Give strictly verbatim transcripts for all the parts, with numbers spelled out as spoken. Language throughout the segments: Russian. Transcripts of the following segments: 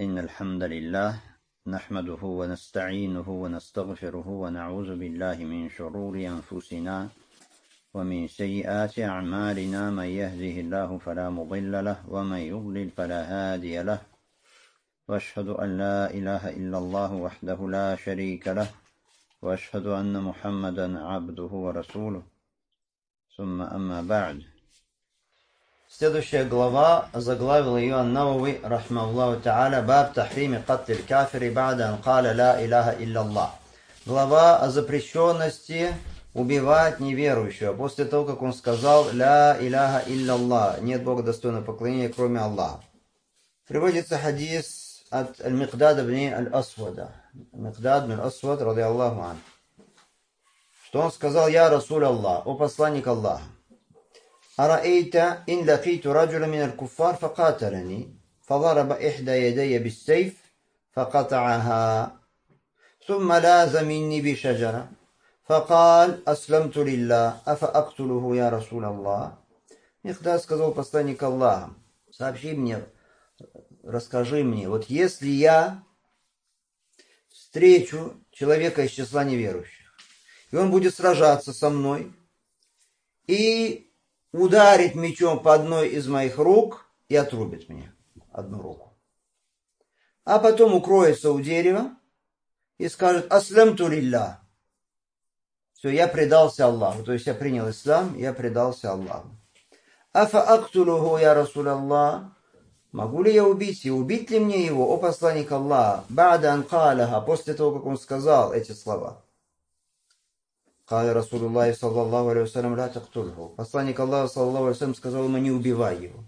إن الحمد لله نحمده ونستعينه ونستغفره ونعوذ بالله من شرور أنفسنا ومن سيئات أعمالنا. من يهده الله فلا مضل له ومن يضلل فلا هادي له، وأشهد أن لا إله إلا الله وحده لا شريك له، وأشهد أن محمدا عبده ورسوله. ثم أما بعد. Следующая глава, заглавил ее Ан-Навави, рахмахуллаху та'аля, баб тахрими каттиль кафири ба'да ан каля ла иляха илляллах. Глава о запрещенности убивать неверующего после того, как он сказал ла иляха илляллах, нет Бога достойного поклонения, кроме Аллаха. Приводится хадис от Аль-Микдад ибн Аль-Асвада. Микдад ибн Аль-Асвад, ради Аллаху ан, что он сказал: я Расуль Аллах, о посланник Аллаха, أرأيت إن لقيت رجلا من الكفار فقاتلني فضرب إحدى يدي بالسيف فقطعها ثم لاز مني بشجرة فقال أسلمت لله أفأقتله يا رسول الله. Микдад сказал: посланник Аллаха, сообщи мне, расскажи мне, вот если я встречу человека из числа неверующих, и он будет сражаться со мной и ударит мечом по одной из моих рук и отрубит мне одну руку, а потом укроется у дерева и скажет: аслямту лиллах, все, я предался Аллаху, то есть я принял ислам, я предался Аллаху. Афа актулуху я Расуль Аллах, могу ли я убить его, убить ли мне его, о посланник Аллаха, ба'да ан каляха, после того, как он сказал эти слова. Каля Расулуллахи саллаллаху алейхи вассалям ла тактульху. Посланник Аллаха саллаллаху алейхи вассалям сказал ему: не убивай его.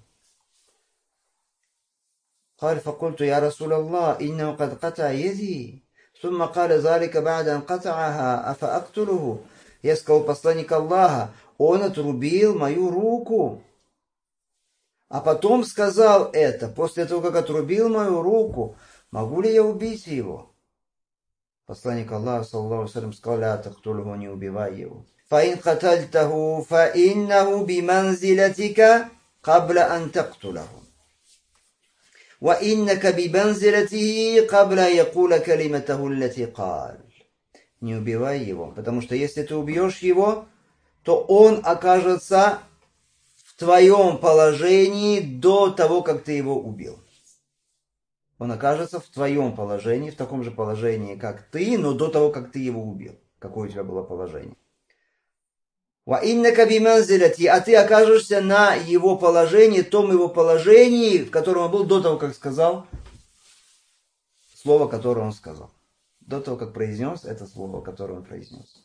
Каля факульту я Расуль Аллах, иннаху кад ката яди. Сумма каля залика ба'да ан катааха, афа актулуху. Я сказал: посланник Аллаха, он отрубил мою руку. А потом сказал это, после того, как отрубил мою руку, могу ли я убить его? Посланник Аллаха саллаллаху алейхи вассалям сказал: ля тактульху, не убивай его. Фаин катальтаху фаиннаху биманзилатика кабля ан тактулаху. Ва иннака биманзилатихи кабля якуля калиматаху лати каль. Не убивай его, потому что если ты убьешь его, то он окажется в твоем положении до того, как ты его убил. Он окажется в твоем положении, в таком же положении, как ты, но до того, как ты его убил. Какое у тебя было положение? А ты окажешься на его положении, том его положении, в котором он был до того, как сказал слово, которое он сказал. До того, как произнес это слово, которое он произнес.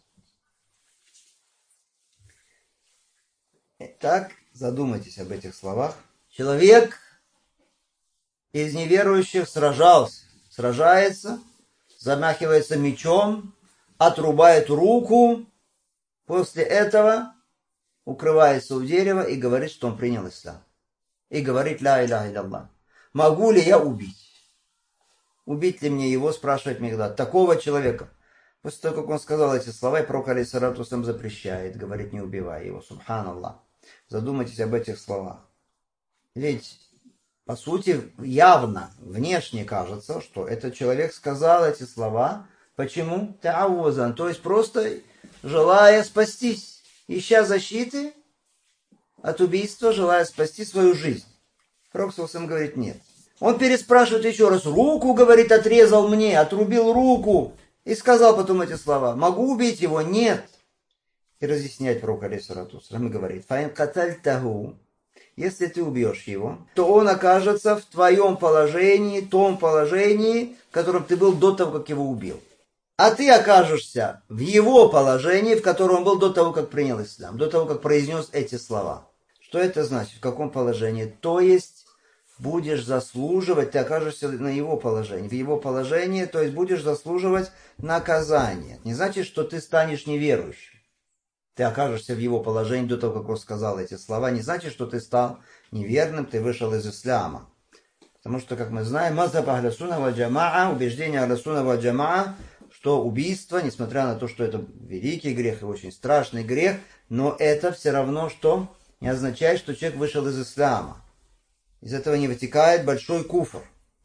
Итак, задумайтесь об этих словах. Человек из неверующих сражался, сражается, замахивается мечом, отрубает руку, после этого укрывается у дерева и говорит, что он принял ислам. И говорит: ля иляха илляллах. Могу ли я убить? Убить ли мне его, спрашивает Микдад, такого человека? После того, как он сказал эти слова, и пророк алейхиссалату вассалям запрещает, говорит: не убивай его, субханаллах. Задумайтесь об этих словах. Ведь по сути, явно, внешне кажется, что этот человек сказал эти слова. Почему? Та'авузан, то есть просто желая спастись, ища защиты от убийства, желая спасти свою жизнь. Пророк саллаллаху говорит: нет. Он переспрашивает еще раз: руку, говорит, отрезал мне, отрубил руку. И сказал потом эти слова: могу убить его? Нет. И разъясняет пророк алейхиссалату вассалям, говорит: фаин катальтаху, если ты убьешь его, то он окажется в твоем положении, том положении, в котором ты был до того, как его убил. А ты окажешься в его положении, в котором он был до того, как принял ислам, до того, как произнес эти слова. Что это значит? В каком положении? То есть, будешь заслуживать, ты окажешься на его положении. В его положении, то есть, будешь заслуживать наказания. Не значит, что ты станешь неверующим. Ты окажешься в его положении до того, как он сказал эти слова, не значит, что ты стал неверным, ты вышел из ислама. Потому что, как мы знаем, мазхаб ахлю сунна валь джамаа, убеждение ахлю сунна валь джамаа, что убийство, несмотря на то, что это великий грех и очень страшный грех, но это все равно, что не означает, что человек вышел из ислама. Из этого не вытекает большой куфр.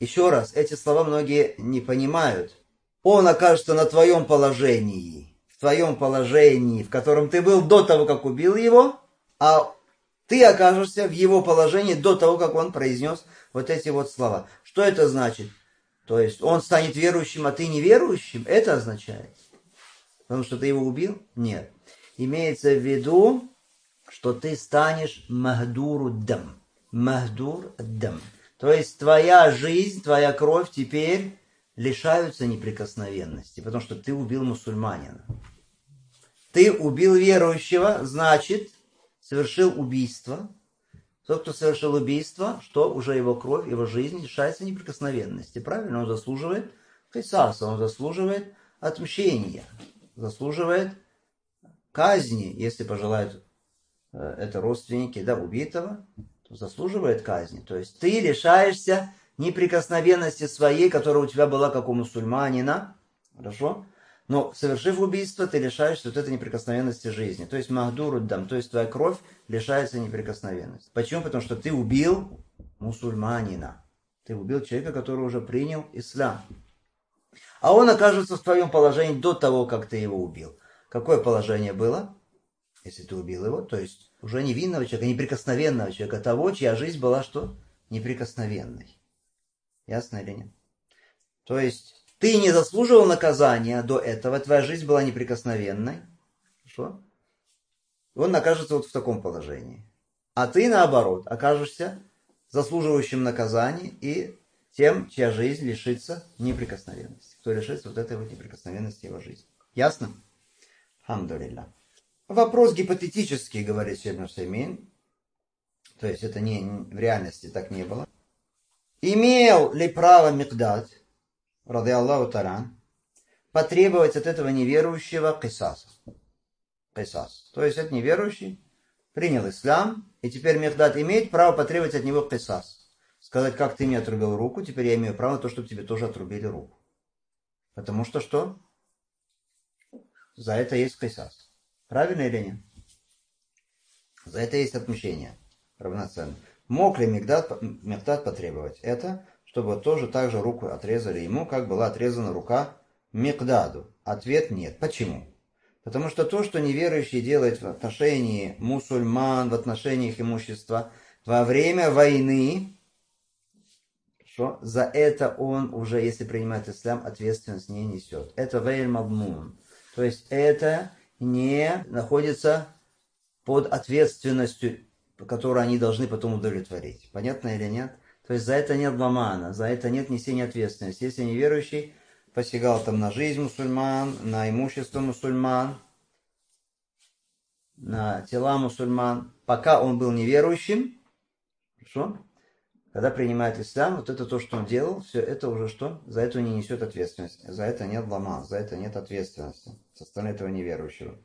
Еще раз, эти слова многие не понимают. Он окажется на твоем положении, в твоем положении, в котором ты был до того, как убил его, а ты окажешься в его положении до того, как он произнес вот эти вот слова. Что это значит? То есть он станет верующим, а ты неверующим? Это означает? Потому что ты его убил? Нет. Имеется в виду, что ты станешь махдуру дам. Махдур дам. То есть твоя жизнь, твоя кровь теперь лишаются неприкосновенности, потому что ты убил мусульманина. Ты убил верующего, значит, совершил убийство. Тот, кто совершил убийство, что уже его кровь, его жизнь лишается неприкосновенности. Правильно? Он заслуживает кисаса, он заслуживает отмщения, заслуживает казни, если пожелают это родственники, да, убитого, то заслуживает казни. То есть ты лишаешься неприкосновенности своей, которая у тебя была как у мусульманина, хорошо? Но совершив убийство, ты лишаешься вот этой неприкосновенности жизни. То есть махдуру дам, то есть твоя кровь лишается неприкосновенности. Почему? Потому что ты убил мусульманина. Ты убил человека, который уже принял ислам. А он окажется в твоем положении до того, как ты его убил. Какое положение было? Если ты убил его, то есть уже невинного человека, неприкосновенного человека, того, чья жизнь была что? Неприкосновенной. Ясно или нет? То есть ты не заслуживал наказания до этого, твоя жизнь была неприкосновенной. Хорошо? Он окажется вот в таком положении. А ты, наоборот, окажешься заслуживающим наказания и тем, чья жизнь лишится неприкосновенности. Кто лишится вот этой вот неприкосновенности его жизни. Ясно? Хамдулилля. Вопрос гипотетический, говорит Шейх ибн Усаймин. То есть это не, в реальности так не было. Имел ли право Микдад, ради Аллаху таран, потребовать от этого неверующего кисаса? Кисас. То есть этот неверующий принял ислам, и теперь Микдад имеет право потребовать от него кисас. Сказать, как ты мне отрубил руку, теперь я имею право на то, чтобы тебе тоже отрубили руку. Потому что что? За это есть кисас. Правильно или нет? За это есть отмщение. Равноценно. Мог ли Микдад, Микдад потребовать это, чтобы тоже так же руку отрезали ему, как была отрезана рука Микдаду? Ответ нет. Почему? Потому что то, что неверующий делает в отношении мусульман, в отношении их имущества, во время войны, что за это он уже, если принимает ислам, ответственность не несет. Это вейль мадмун. То есть это не находится под ответственностью, которую они должны потом удовлетворить. Понятно или нет? То есть за это нет ламана, за это нет несения ответственности. Если неверующий посягал там на жизнь мусульман, на имущество мусульман, на тела мусульман, пока он был неверующим, хорошо? Когда принимает ислам, вот это то, что он делал, все это уже что? За это он не несет ответственности. За это нет ламан, за это нет ответственности со стороны этого неверующего.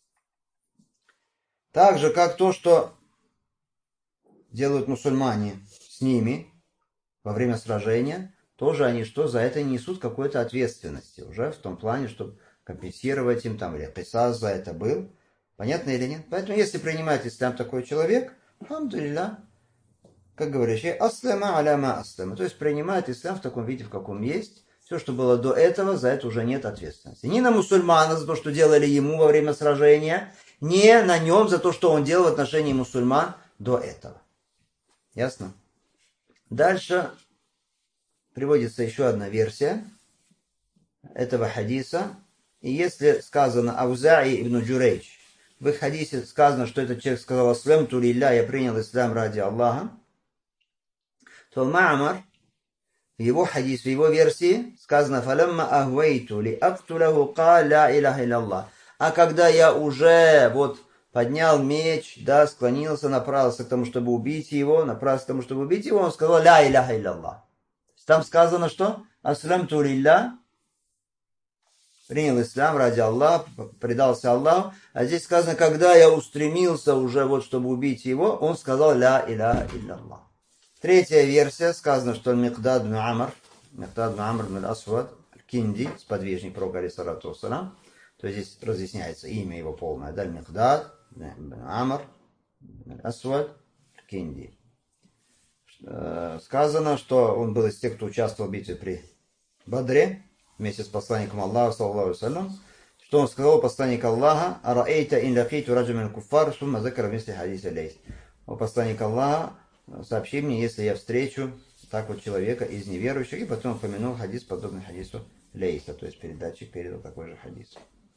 Так же, как то, что делают мусульмане с ними во время сражения, тоже они что? За это несут какой-то ответственности. Уже в том плане, чтобы компенсировать им там, или кисас за это был. Понятно или нет? Поэтому, если принимает ислам такой человек, алхамдулилля, как говоришь, аслама аляма аслама. То есть принимает ислам в таком виде, в каком есть. Все, что было до этого, за это уже нет ответственности. Ни на мусульмана за то, что делали ему во время сражения, не на нем за то, что он делал в отношении мусульман до этого. Ясно? Дальше приводится еще одна версия этого хадиса. И если сказано Аузаи ибн Джурейч, в их хадисе сказано, что этот человек сказал «Аслямту лилля», я принял ислам ради Аллаха, то Ма'мар, в его хадис, в его версии сказано «Фалямма ахвейту ли актулаху ка ля иляха илlallah». А когда я уже вот поднял меч, да, склонился, направился к тому, чтобы убить его, направился к тому, чтобы убить его, он сказал «Ля иляха илlallah». Там сказано, что «Аслямту лилля», принял ислам ради Аллаха, предался Аллаху. А здесь сказано, когда я устремился уже, вот, чтобы убить его, он сказал «Ля иляха илlallah». Третья версия, сказано, что Микдад бин Амр, Микдад бин Амр бин Асвад, Кинди, сподвижник пророка алейхиссалату вассалам, то есть здесь разъясняется имя его полное, да, Микдад бин Амр бин Асвад, Кинди. э, сказано, что он был из тех, кто участвовал в битве при Бадре, вместе с посланником Аллаха, саллаллаху алейхи ва саллям, что он сказал, посланник Аллаха: «Араэйта ин лакиту раджулян куффар, сумма закара мисли хадиса лейс». О посланник Аллаха, сообщи мне, если я встречу так вот человека из неверующих, и потом упомянул хадис, подобный хадису Лейса, то есть передатчик передал такой же хадис.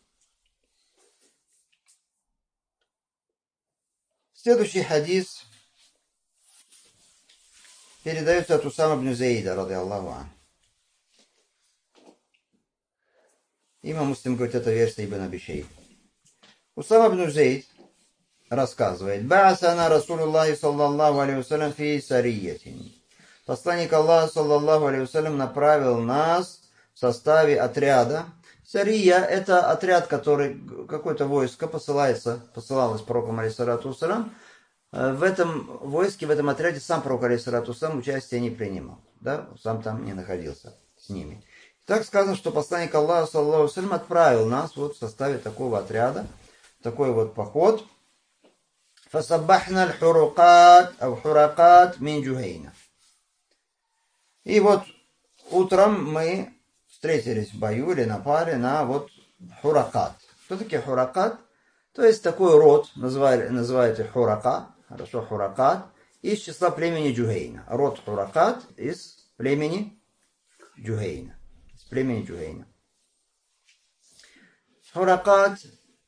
Следующий хадис передается от Усама ибн Заида, ради Аллаху ан. Имам Муслим говорит, это версия Ибн Аби Шейба. Усама ибн Заид рассказывает: «Ба'асана Расулуллахи саллаллаху алейхи вассалям фи сариятин». Посланник Аллаха саллаллаху алейхи вассалям направил нас в составе отряда. Сария — это отряд, который, какое-то войско посылается, посылалось пророком алейхиссалату вассалям. В этом войске, в этом отряде сам пророк алейхиссалату вассалям участия не принимал. Да? Сам там не находился с ними. Так сказано, что посланник Аллаха саллаллаху алейхи вассалям отправил нас вот в составе такого отряда, такой вот поход. «Фасаббахна аль-хурукат, ав-хуракат мин Джухейна». И вот утром мы встретились в бою или напали на вот хуракат. Кто такие хуракат? То есть такой род, называют, называют их хурака, хорошо, хуракат, из числа племени Джухейна. Род хуракат из племени Джухейна. Из племени Джухейна. Хуракат,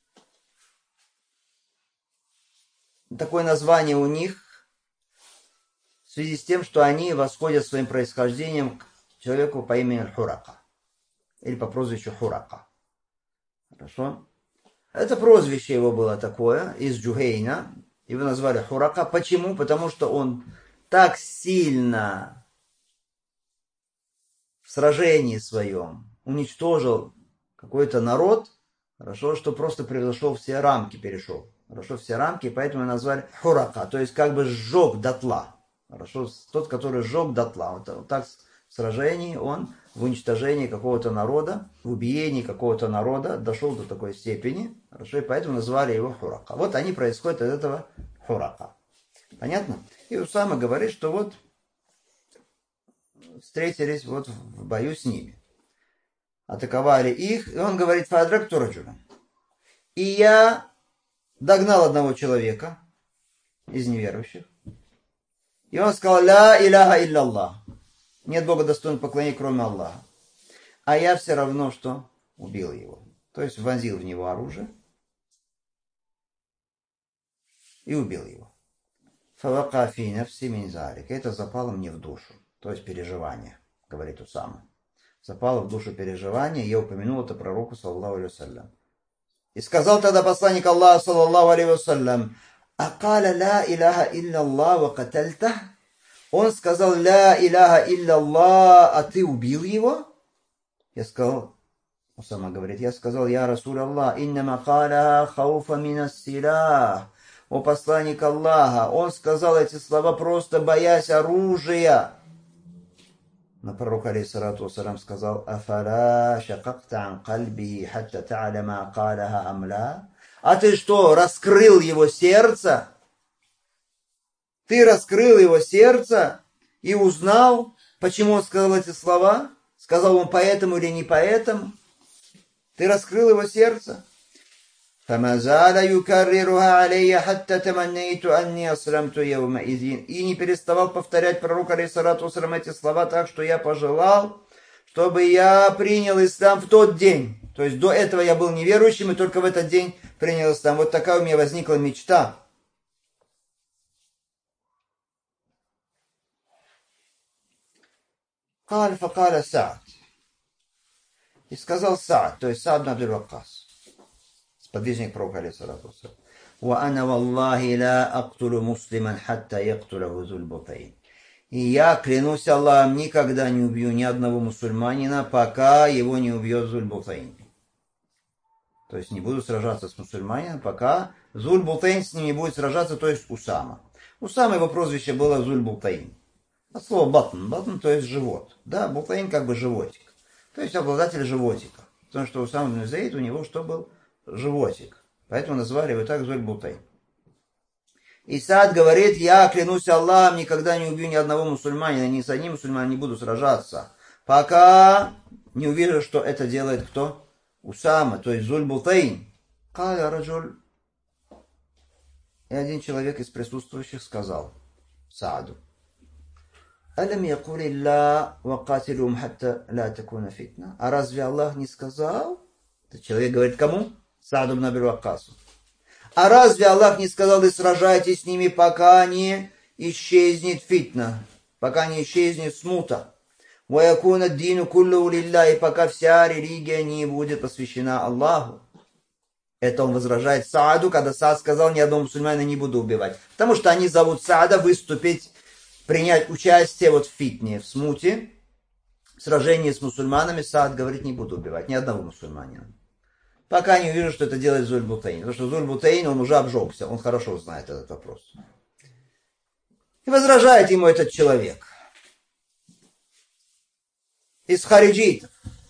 такое название у них в связи с тем, что они восходят своим происхождением к человеку по имени Хурака. Или по прозвищу Хурака. Хорошо? Это прозвище его было такое, из Джухейна. Его назвали Хурака. Почему? Потому что он так сильно в сражении своем уничтожил какой-то народ, хорошо, что просто превзошел все рамки, перешел. Хорошо, все рамки, поэтому назвали Хурака. То есть как бы сжег дотла. Хорошо, тот, который сжег дотла. Вот, вот так в сражении он в уничтожении какого-то народа, в убиении какого-то народа дошел до такой степени. Хорошо, и поэтому назвали его Хурака. Вот они происходят от этого Хурака. Понятно? И Усама говорит, что вот встретились вот в бою с ними. Атаковали их, и он говорит: «Фадракту раджулян». И я догнал одного человека из неверующих. И он сказал: «Ля иляха илляллах». Нет Бога достойного поклонения, кроме Аллаха. А я все равно, что убил его. То есть вонзил в него оружие и убил его. Фавака фи нафси мин залик. Это запало мне в душу. То есть переживание, говорит Усама. Запало в душу переживание. Я упомянул это пророку, саллаллаху алейхи вассалям. И сказал тогда посланник Аллаха, саллаллаху алейхи вассалям: «Акаля ля иляха илляллах ва катальтах». Он сказал: «Ля иляха илляллах», а ты убил его? Я сказал, Усама говорит, я сказал: «Я Расул Аллах, иннама каля хауфа минас силах». О посланник Аллаха, он сказал эти слова просто боясь оружия. Но пророк алейхиссалату вассалям сказал: «Афаля шакакта ан кальбихи хатта та'ляма каляха амла». А ты что, раскрыл его сердце? Ты раскрыл его сердце и узнал, почему он сказал эти слова? Сказал он поэтому или не поэтому? Ты раскрыл его сердце? فما زال يكررها علي حتى تمنيت أني أسلمت يومئذ. И не переставал повторять пророк алейхиссалату вассалям эти слова, так что я пожелал, чтобы я принял ислам в тот день. То есть до этого я был неверующим, и только в этот день принял ислам. Вот такая у меня возникла мечта. قال فقال سعد. И сказал Саад, то есть Саад ибн Аби Ваккас, сподвижник пророка алейхиссалату вассалям: «Ва-ана валлахи ла актулу муслиман хатта яктуляху зуль бутайн». И я, клянусь Аллахом, никогда не убью ни одного мусульманина, пока его не убьет Зуль Бутайн. То есть не буду сражаться с мусульманином, пока Зуль Бутайн с ним не будет сражаться, то есть Усама. Усама, его прозвище было Зуль Бутайн. От слова батн. Батн, то есть живот. Да, Бутайн как бы животик. То есть обладатель животика. Потому что Усама ибн Заид, у него что был? Животик. Поэтому назвали его так Зуль Бутайн. И Саад говорит, я клянусь Аллахом, никогда не убью ни одного мусульманина, ни с одним мусульманином не буду сражаться, пока не увижу, что это делает кто? Усама, то есть Зуль-Бутайн. Каля раджуль. И один человек из присутствующих сказал Сааду: «Алям якули ла вакатилум хатта ла такуна фитна». А разве Аллах не сказал? Этот человек говорит кому? Сааду ибн Аби Ваккасу. А разве Аллах не сказал: и сражайтесь с ними, пока не исчезнет фитна, пока не исчезнет смута? Ваякуна дину куллу лилля, и пока вся религия не будет посвящена Аллаху. Это он возражает Сааду, когда Саад сказал: ни одного мусульманина не буду убивать. Потому что они зовут Саада выступить, принять участие вот в фитне, в смуте, в сражении с мусульманами. Саад говорит: не буду убивать ни одного мусульманина, пока не увижу, что это делает Зуль-Бутайн. Потому что Зуль-Бутайн, он уже обжегся, он хорошо знает этот вопрос. И возражает ему этот человек из хариджитов.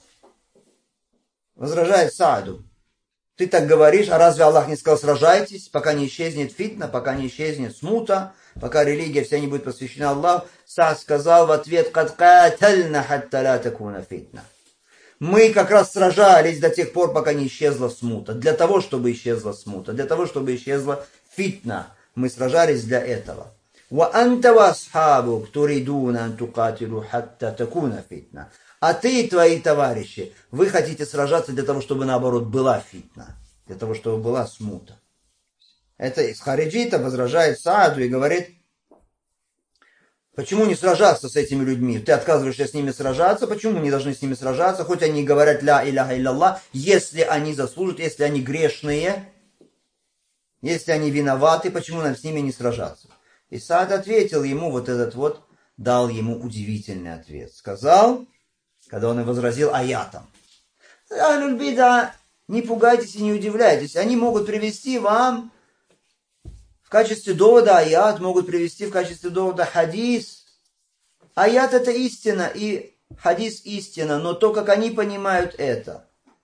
Возражает Сааду: ты так говоришь, а разве Аллах не сказал: сражайтесь, пока не исчезнет фитна, пока не исчезнет смута, пока религия вся не будет посвящена Аллаху? Саад сказал в ответ: «Кад катальна хатта ла такуна фитна». Мы как раз сражались до тех пор, пока не исчезла смута. Для того, чтобы исчезла смута, для того, чтобы исчезла фитна. Мы сражались для этого. «Ва анта ва асхабук туридуна ан тукатилу хатта такуна фитна». А ты и твои товарищи, вы хотите сражаться для того, чтобы наоборот была фитна, для того, чтобы была смута. Это из хариджита возражает Сааду и говорит: почему не сражаться с этими людьми? Ты отказываешься с ними сражаться, почему мы не должны с ними сражаться, хоть они говорят ля иляха илlallah, если они заслужат, если они грешные, если они виноваты, почему нам с ними не сражаться? И Саад ответил ему вот этот вот, дал ему удивительный ответ. Сказал, когда он и возразил аятом: Ахлюль бида, не пугайтесь и не удивляйтесь, они могут привести вам в качестве довода аят, могут привести в качестве довода хадис. Аят — это истина, и хадис — истина, но то, как они понимают это,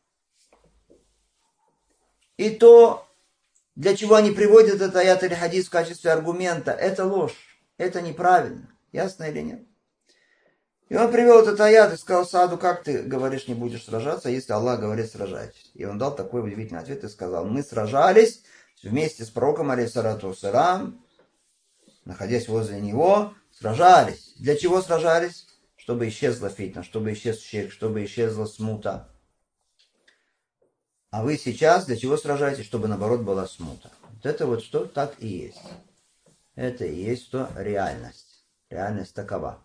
и то, для чего они приводят этот аят или хадис в качестве аргумента, это ложь, это неправильно. Ясно или нет? И он привел этот аят и сказал Сааду: как ты говоришь, не будешь сражаться, если Аллах говорит: сражайтесь? И он дал такой удивительный ответ и сказал: мы сражались вместе с пророком, алейхиссалату вассалам, находясь возле него, сражались. Для чего сражались? Чтобы исчезла фитна, чтобы исчез ширк, чтобы исчезла смута. А вы сейчас для чего сражаетесь? Чтобы наоборот была смута. Вот это вот что так и есть. Это и есть что реальность. Реальность такова.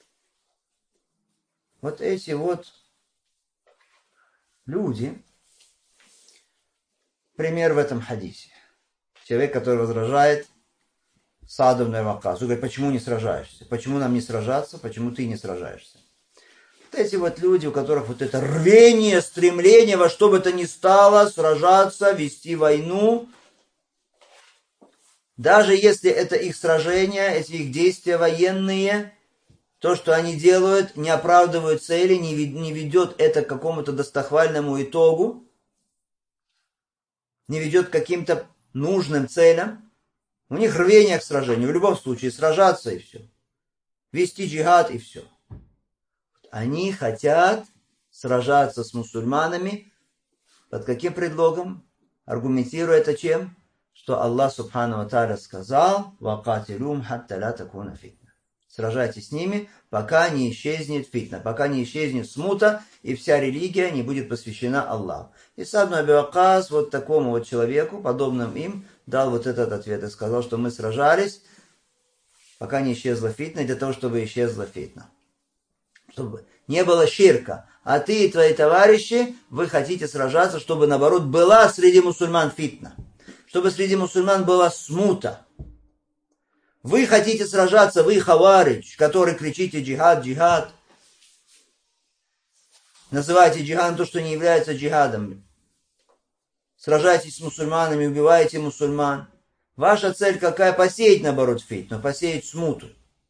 Вот эти вот люди, пример в этом хадисе. Человек, который возражает Сааду ибн Аби Ваккасу, говорит: почему не сражаешься? Почему нам не сражаться? Почему ты не сражаешься? Вот эти вот люди, у которых вот это рвение, стремление во что бы то ни стало сражаться, вести войну, даже если это их сражения, эти их действия военные, то, что они делают, не оправдывают цели, не ведет это к какому-то достохвальному итогу, не ведет к каким-то нужным целям. У них рвение к сражению. В любом случае сражаться и все. Вести джихад и все. Они хотят сражаться с мусульманами. Под каким предлогом? Аргументируя это чем? Что Аллах субхану ва тааля сказал: «Вакатилум хатта ла такуна фитна». Сражайтесь с ними, пока не исчезнет фитна, пока не исчезнет смута, и вся религия не будет посвящена Аллаху. И Саад ибн Аби Ваккас вот такому вот человеку, подобным им, дал вот этот ответ и сказал, что мы сражались, пока не исчезла фитна, для того, чтобы исчезла фитна. Чтобы не было ширка. А ты и твои товарищи, вы хотите сражаться, чтобы наоборот была среди мусульман фитна. Чтобы среди мусульман была смута. Вы хотите сражаться, вы хаваридж, который кричите джихад, джихад. Называете джихадом то, что не является джихадом. Сражайтесь с мусульманами, убиваете мусульман. Ваша цель какая? Посеять, наоборот, фитну, посеять смуту.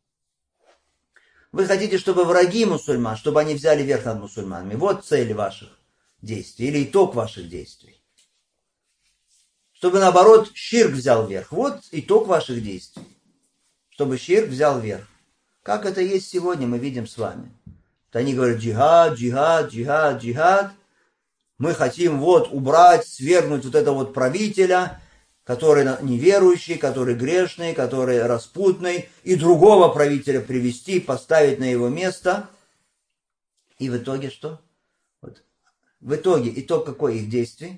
Вы хотите, чтобы враги мусульман, чтобы они взяли верх над мусульманами. Вот цель ваших действий или итог ваших действий. чтобы наоборот ширк взял верх. Вот итог ваших действий. Чтобы ширк взял верх. Как это есть сегодня, мы видим с вами. Вот они говорят, джихад, джихад, джихад, джихад. Мы хотим вот убрать, свергнуть вот этого вот правителя, который неверующий, который грешный, который распутный, и другого правителя привести, поставить на его место. И в итоге что? Вот. В итоге итог какой их действий?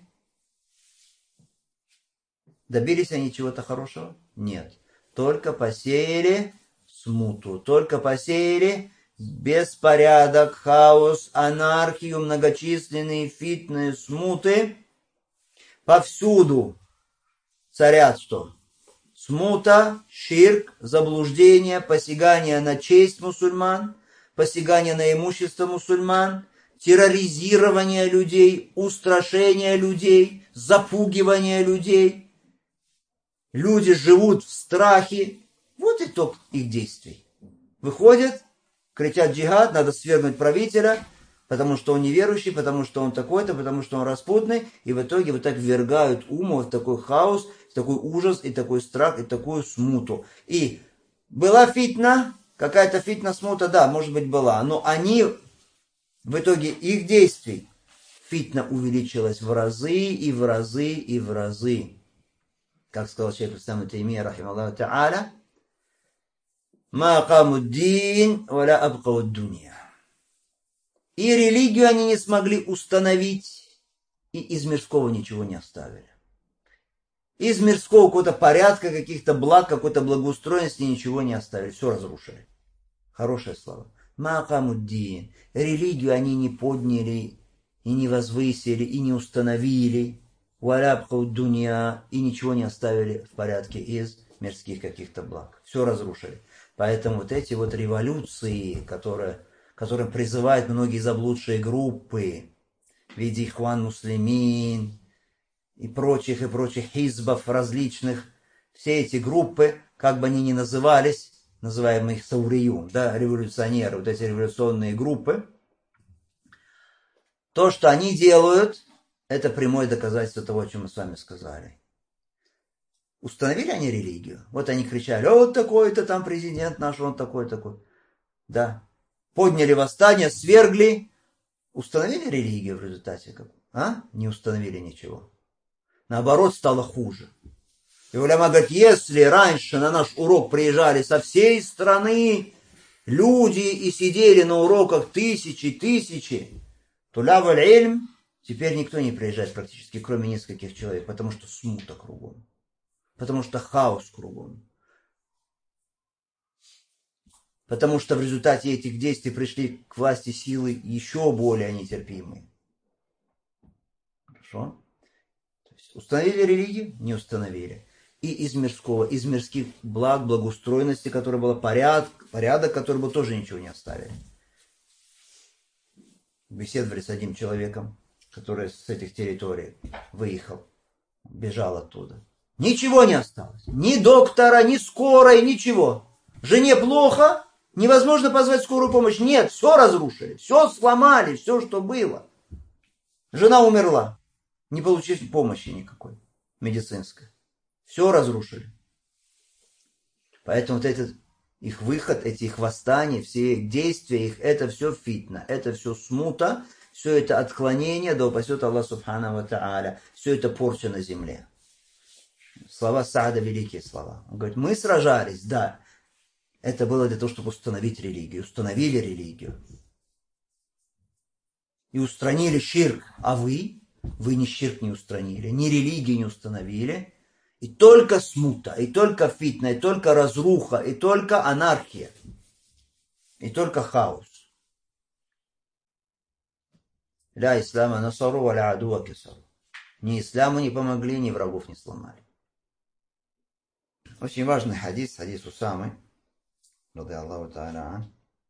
Добились они чего-то хорошего? Нет. Только посеяли смуту, только посеяли беспорядок, хаос, анархию, многочисленные фитные смуты. Повсюду царят что? Смута, ширк, заблуждение, посягание на честь мусульман, посягание на имущество мусульман, терроризирование людей, устрашение людей, запугивание людей. Люди живут в страхе. Вот итог их действий. Выходят, кричат джихад, надо свергнуть правителя, потому что он неверующий, потому что он такой-то, потому что он распутный. И в итоге вот так ввергают ума в такой хаос, в такой ужас, и такой страх, и такую смуту. И была фитна, какая-то фитна, смута, да, может быть, была. Но они, в итоге их действий, фитна увеличилась в разы, и в разы, и в разы. Как сказал шейх ислам ибн Таймия, рахимахуллаху та'аля, «Ма акамуддин, валя абкауддунья». И религию они не смогли установить, и из мирского ничего не оставили. Из мирского какого-то порядка, каких-то благ, какой-то благоустроенности ничего не оставили. Все разрушили. Хорошее слово. «Ма акамуддин». Религию они не подняли, и не возвысили, и не установили. Дуня, и ничего не оставили в порядке из мирских каких-то благ. Все разрушили. Поэтому вот эти вот революции, которые, которым призывают многие заблудшие группы, в виде Ихван Муслимин и прочих, и прочих хизбов различных, все эти группы, как бы они ни назывались, называем их сауриюн, да, революционеры, вот эти революционные группы, то, что они делают, это прямое доказательство того, о чем мы с вами сказали. Установили они религию? Вот они кричали, вот такой-то там президент наш, он такой-такой. Да. Подняли восстание, свергли. Установили религию в результате? А? Не установили ничего. Наоборот, стало хуже. И уляма говорит, если раньше на наш урок приезжали со всей страны люди и сидели на уроках тысячи, тысячи, то ляваль ильм, теперь никто не приезжает практически, кроме нескольких человек, потому что смута кругом. Потому что хаос кругом. Потому что в результате этих действий пришли к власти силы еще более нетерпимые. Хорошо? То есть установили религию? Не установили. И из мирского, из мирских благ, благоустроенности, который был порядок, порядок, который был, тоже ничего не оставили. Беседовали с одним человеком, который с этих территорий выехал, бежал оттуда. Ничего не осталось. Ни доктора, ни скорой, ничего. Жене плохо, невозможно позвать скорую помощь. Нет, все разрушили, все сломали, все, что было. Жена умерла, не получив помощи никакой медицинской. Все разрушили. Поэтому вот этот их выход, эти их восстания, все их действия, их, это все фитна, это все смута, все это отклонение, да упасет Аллах Субхану ва Тааля, все это порча на земле. Слова Саада великие слова. Он говорит, мы сражались, да, это было для того, чтобы установить религию, установили религию. И устранили ширк, а вы, вы ни ширк не устранили, ни религию не установили, и только смута, и только фитна, и только разруха, и только анархия, и только хаос. Ля ислама насару, ва ля адуа кисару. Ни исламу не помогли, ни врагов не сломали. Очень важный хадис, хадис Усамы, ради Аллаху та'аля.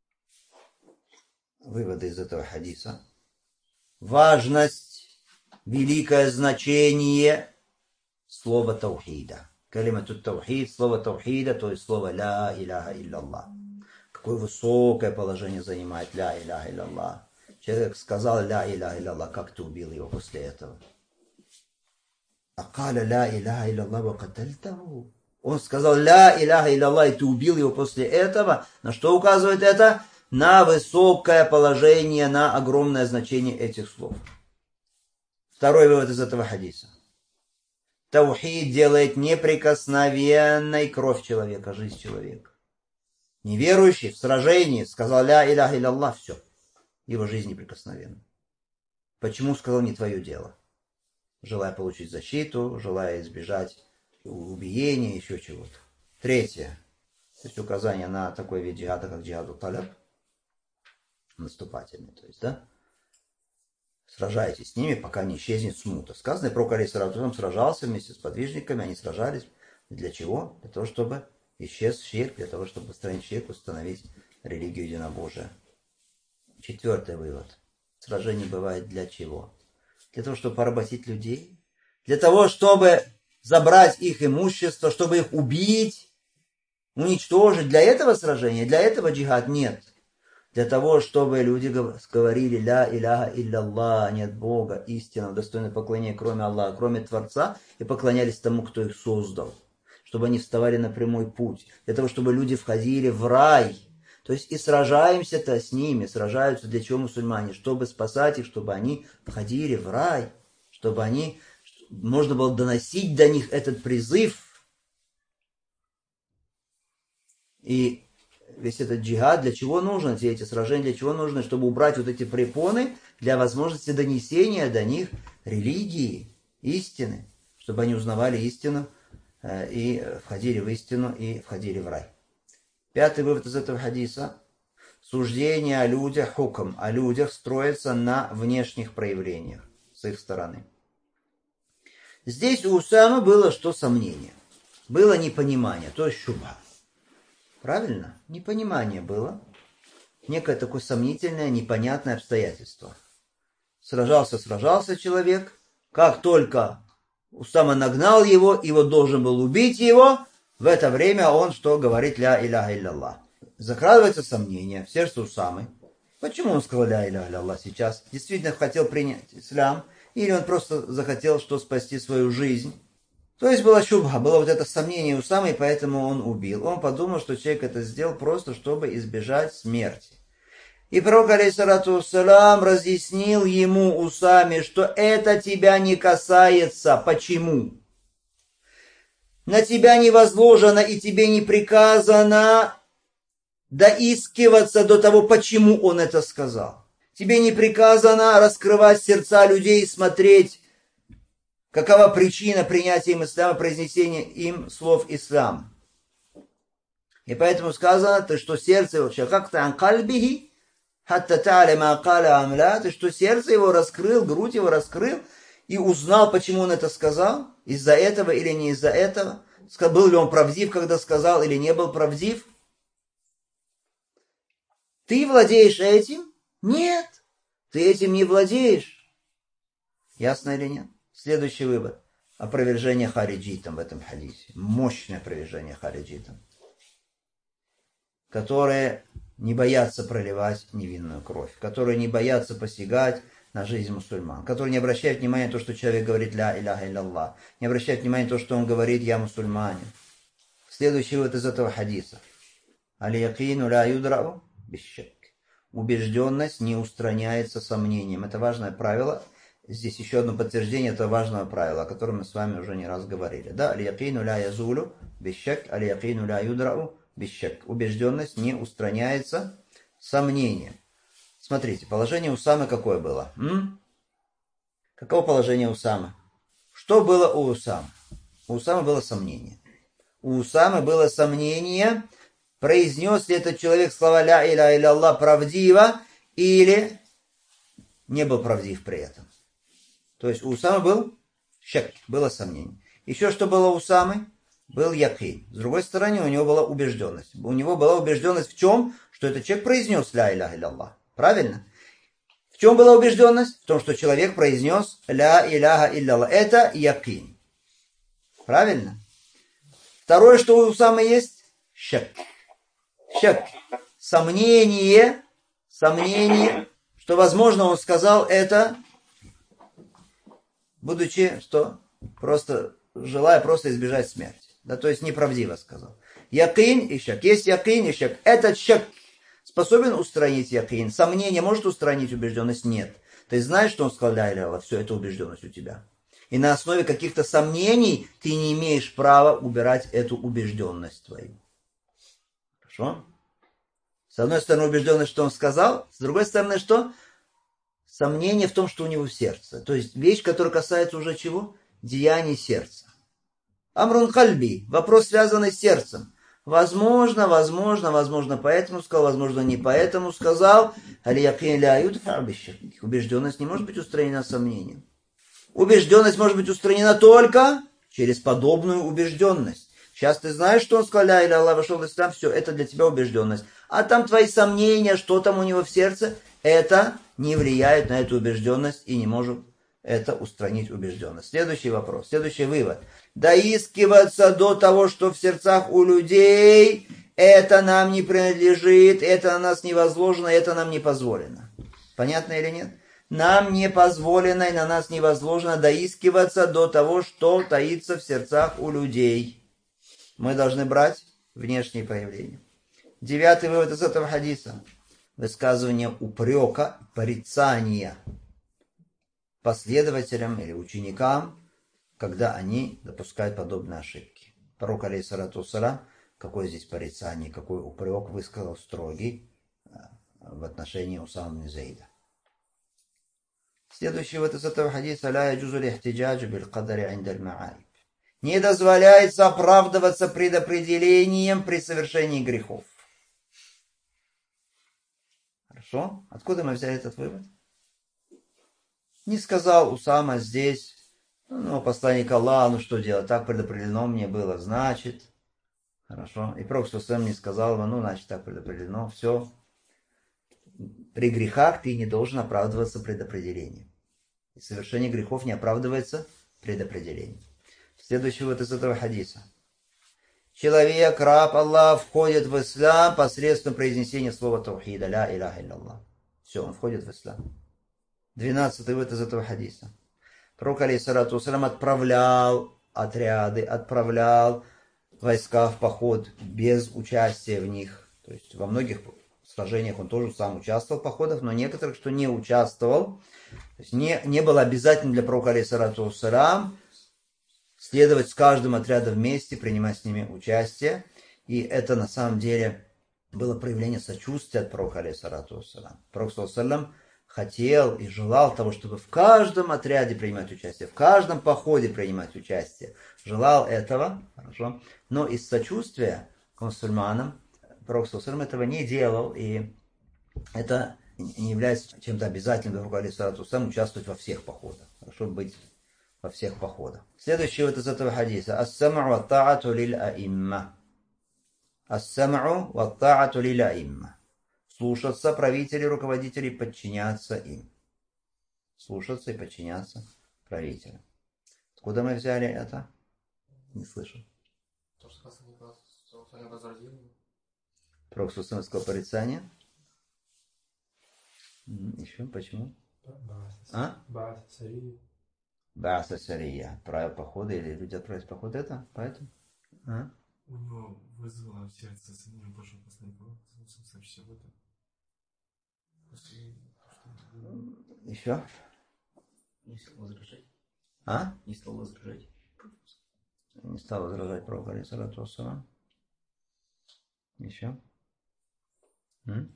Выводы из этого хадиса. Важность, великое значение слова таухида. Калимату таухид, слово таухида, то есть слово ля иляха илляллах. Какое высокое положение занимает ля иляха илляллах. Человек сказал ля иляха илляллах, как ты убил его после этого? Акаля ля иляха илlallah ва катальтаху. Он сказал ля иляха илlallah, и ты убил его после этого. На что указывает это? На высокое положение, на огромное значение этих слов. Второй вывод из этого хадиса. Таухид делает неприкосновенной кровь человека, жизнь человека. Неверующий в сражении сказал ля иляха илlallah, все. Его жизнь неприкосновенна. Почему сказал не твое дело? Желая получить защиту, желая избежать убиения, еще чего-то. Третье. То есть указание на такой вид джихада, как джихаду таляб. Наступательный, то есть, да? Сражайтесь с ними, пока не исчезнет смута. Сказано, пророк алейхиссалату сражался вместе с подвижниками, они сражались. Для чего? Для того, чтобы исчез ширк, для того, чтобы устранить ширк, установить религию единобожия. Четвертый вывод. Сражение бывает для чего? Для того, чтобы поработить людей. Для того, чтобы забрать их имущество, чтобы их убить, уничтожить. Для этого сражения, для этого джихад нет. Для того, чтобы люди говорили ля иляха илlallah, нет Бога, истинного, достойного поклонения, кроме Аллаха, кроме Творца, и поклонялись тому, кто их создал. Чтобы они вставали на прямой путь. Для того, чтобы люди входили в рай. То есть и сражаемся-то с ними. Сражаются для чего мусульмане? Чтобы спасать их, чтобы они входили в рай. Чтобы они, можно было доносить до них этот призыв. И весь этот джихад, для чего нужно, все эти сражения, для чего нужно, чтобы убрать вот эти препоны для возможности донесения до них религии, истины, чтобы они узнавали истину э, и входили в истину и входили в рай. Пятый вывод из этого хадиса. Суждение о людях, хукм, о людях строится на внешних проявлениях с их стороны. Здесь у Усамы было что сомнение, было непонимание, то есть шубха. Правильно? Непонимание было. Некое такое сомнительное, непонятное обстоятельство. Сражался, сражался человек. Как только Усама нагнал его, и вот должен был убить его, в это время он что говорит ля иляха илlallah. Закрадывается сомнение в сердце Усамы. Почему он сказал ля иляха илlallah сейчас? Действительно хотел принять ислам? Или он просто захотел что спасти свою жизнь? То есть была шубха, было вот это сомнение у Усамы, и поэтому он убил. Он подумал, что человек это сделал просто, чтобы избежать смерти. И пророк, алейхиссалату вассалям, разъяснил ему, Усаме, что это тебя не касается. Почему? На тебя не возложено и тебе не приказано доискиваться до того, почему он это сказал. Тебе не приказано раскрывать сердца людей и смотреть, какова причина принятия им ислама, произнесения им слов ислама. И поэтому сказано, ты что сердце его, шакакта ан кальбихи, хатта та'алима акаля амля, ты что сердце его раскрыл, грудь его раскрыл, и узнал, почему он это сказал, из-за этого или не из-за этого, был ли он правдив, когда сказал, или не был правдив. Ты владеешь этим? Нет, ты этим не владеешь. Ясно или нет? Следующий вывод. Опровержение хариджитам в этом хадисе. Мощное опровержение хариджитам. Которые не боятся проливать невинную кровь. Которые не боятся посягать на жизнь мусульман. Которые не обращают внимания на то, что человек говорит ля иляха илlallah. Не обращают внимания на то, что он говорит я мусульманин. Следующий вывод из этого хадиса. Аль-якину ля юдрау бишшак. Убежденность не устраняется сомнением. Это важное правило. Здесь еще одно подтверждение этого важного правила, о котором мы с вами уже не раз говорили. Да, аль-якину ля язулю бишшак, аль-якину ля юдрау бишшак. Убежденность не устраняется сомнением. Смотрите, положение Усамы какое было? М? Каково положение Усамы? Что было у Усамы? У Усамы было сомнение. У Усамы было сомнение, произнес ли этот человек слова ля иля илlallah правдиво или не был правдив при этом. То есть у Усамы был шак, было сомнение. Еще что было у Усамы? Был якин. С другой стороны, у него была убежденность. У него была убежденность в чем? Что этот человек произнес ля иляха илlallah. Правильно? В чем была убежденность? В том, что человек произнес ля иляха илlallah. Это якин. Правильно? Второе, что у Усамы есть? Шак. Шак. Сомнение. Сомнение. Что, возможно, он сказал это, будучи, что? просто желая просто избежать смерти. Да, то есть неправдиво сказал. Якин и шак. Есть якин и шак. Этот шак способен устранить якин. Сомнение может устранить убежденность? Нет. Ты знаешь, что он сказал ля иля илля, все, это убежденность у тебя. И на основе каких-то сомнений ты не имеешь права убирать эту убежденность твою. Хорошо? С одной стороны, убежденность, что он сказал. С другой стороны, что? Сомнение в том, что у него в сердце. То есть вещь, которая касается уже чего? Деяний сердца. Амрун кальби. Вопрос, связанный с сердцем. Возможно, возможно, возможно, поэтому сказал, возможно, не поэтому сказал. Убежденность не может быть устранена сомнением. Убежденность может быть устранена только через подобную убежденность. Сейчас ты знаешь, что он сказал, ля иля Аллах, вошел в ислам, все, это для тебя убежденность. А там твои сомнения, что там у него в сердце, это не влияет на эту убежденность и не может это устранить убежденность. Следующий вопрос, следующий вывод. Доискиваться до того, что в сердцах у людей, это нам не принадлежит, это на нас не возложено, это нам не позволено. Понятно или нет? Нам не позволено и на нас не возложено доискиваться до того, что таится в сердцах у людей. Мы должны брать внешние проявления. Девятый вывод из этого хадиса. Высказывание упрека, порицания последователям или ученикам, когда они допускают подобные ошибки. Пророк, алейхиссалату вассалям, какое здесь порицание, какой упрек высказал строгий в отношении Усамы ибн Зейда. Следующий вот из этого хадиса: ля яджузу лихтиджаджу биль кадари индаль ма'ариб. Не дозволяется оправдываться предопределением при совершении грехов. Хорошо? Откуда мы взяли этот вывод? Не сказал Усама здесь, ну, посланник Аллаха, ну что делать, так предопределено мне было, значит. Хорошо? И Пророк сам не сказал, ну, значит, так предопределено, все. При грехах ты не должен оправдываться предопределением. И совершение грехов не оправдывается предопределением. Следующий вот из этого хадиса. Человек, раб Аллах, входит в ислам посредством произнесения слова таухида, ля иляха илляллах. Все, он входит в ислам. Двенадцатый вот из этого хадиса. Пророк, алейхиссалату вассалям, отправлял отряды, отправлял войска в поход без участия в них. То есть во многих сражениях он тоже сам участвовал в походах, но некоторых, что не участвовал. То есть не, не было обязательно для пророка, алейхиссалату вассалям, следовать с каждым отрядом вместе, принимать с ними участие. И это на самом деле было проявление сочувствия от пророка, алейхиссалату вассалям. Пророк, саллаллаху хотел и желал того, чтобы в каждом отряде принимать участие, в каждом походе принимать участие. Желал этого, хорошо, но из сочувствия к мусульманам Пророк саллаллаху этого не делал, и это не является чем-то обязательным для пророка, алейхиссалату вассалям, участвовать во всех походах. Хорошо быть во всех походах. Следующий вот из этого хадиса. Ас-сам'у ва та'ату лиль аимма. Ас-сам'у ва та'ату лиль аимма. Слушаться правителей, руководителей, подчиняться им. Слушаться и подчиняться правителям. Откуда мы взяли это? Не слышу. То, что сказано, возродил. Пророк саллаллаху сказал порицание. Еще почему? А? Бааса Сария. Правил похода или люди отправились в поход, это? Поэтому? А? У него вызвало в сердце сомнение больше посланника. Сообщил об этом. Еще? Не стал возражать. А? Не стал возражать. Не стал возражать пророку, алейхиссалату вассалам. Еще? М?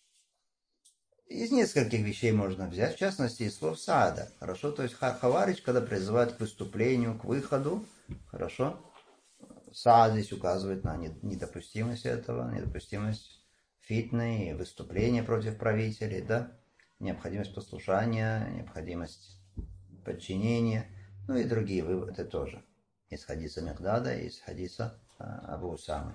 Из нескольких вещей можно взять, в частности, из слов Саада. Хорошо, то есть Хаварич, когда призывает к выступлению, к выходу, хорошо, Саад здесь указывает на недопустимость этого, недопустимость фитны, выступления против правителей, да, необходимость послушания, необходимость подчинения, ну и другие выводы тоже. Из хадиса Микдада и из хадиса Абу Усамы.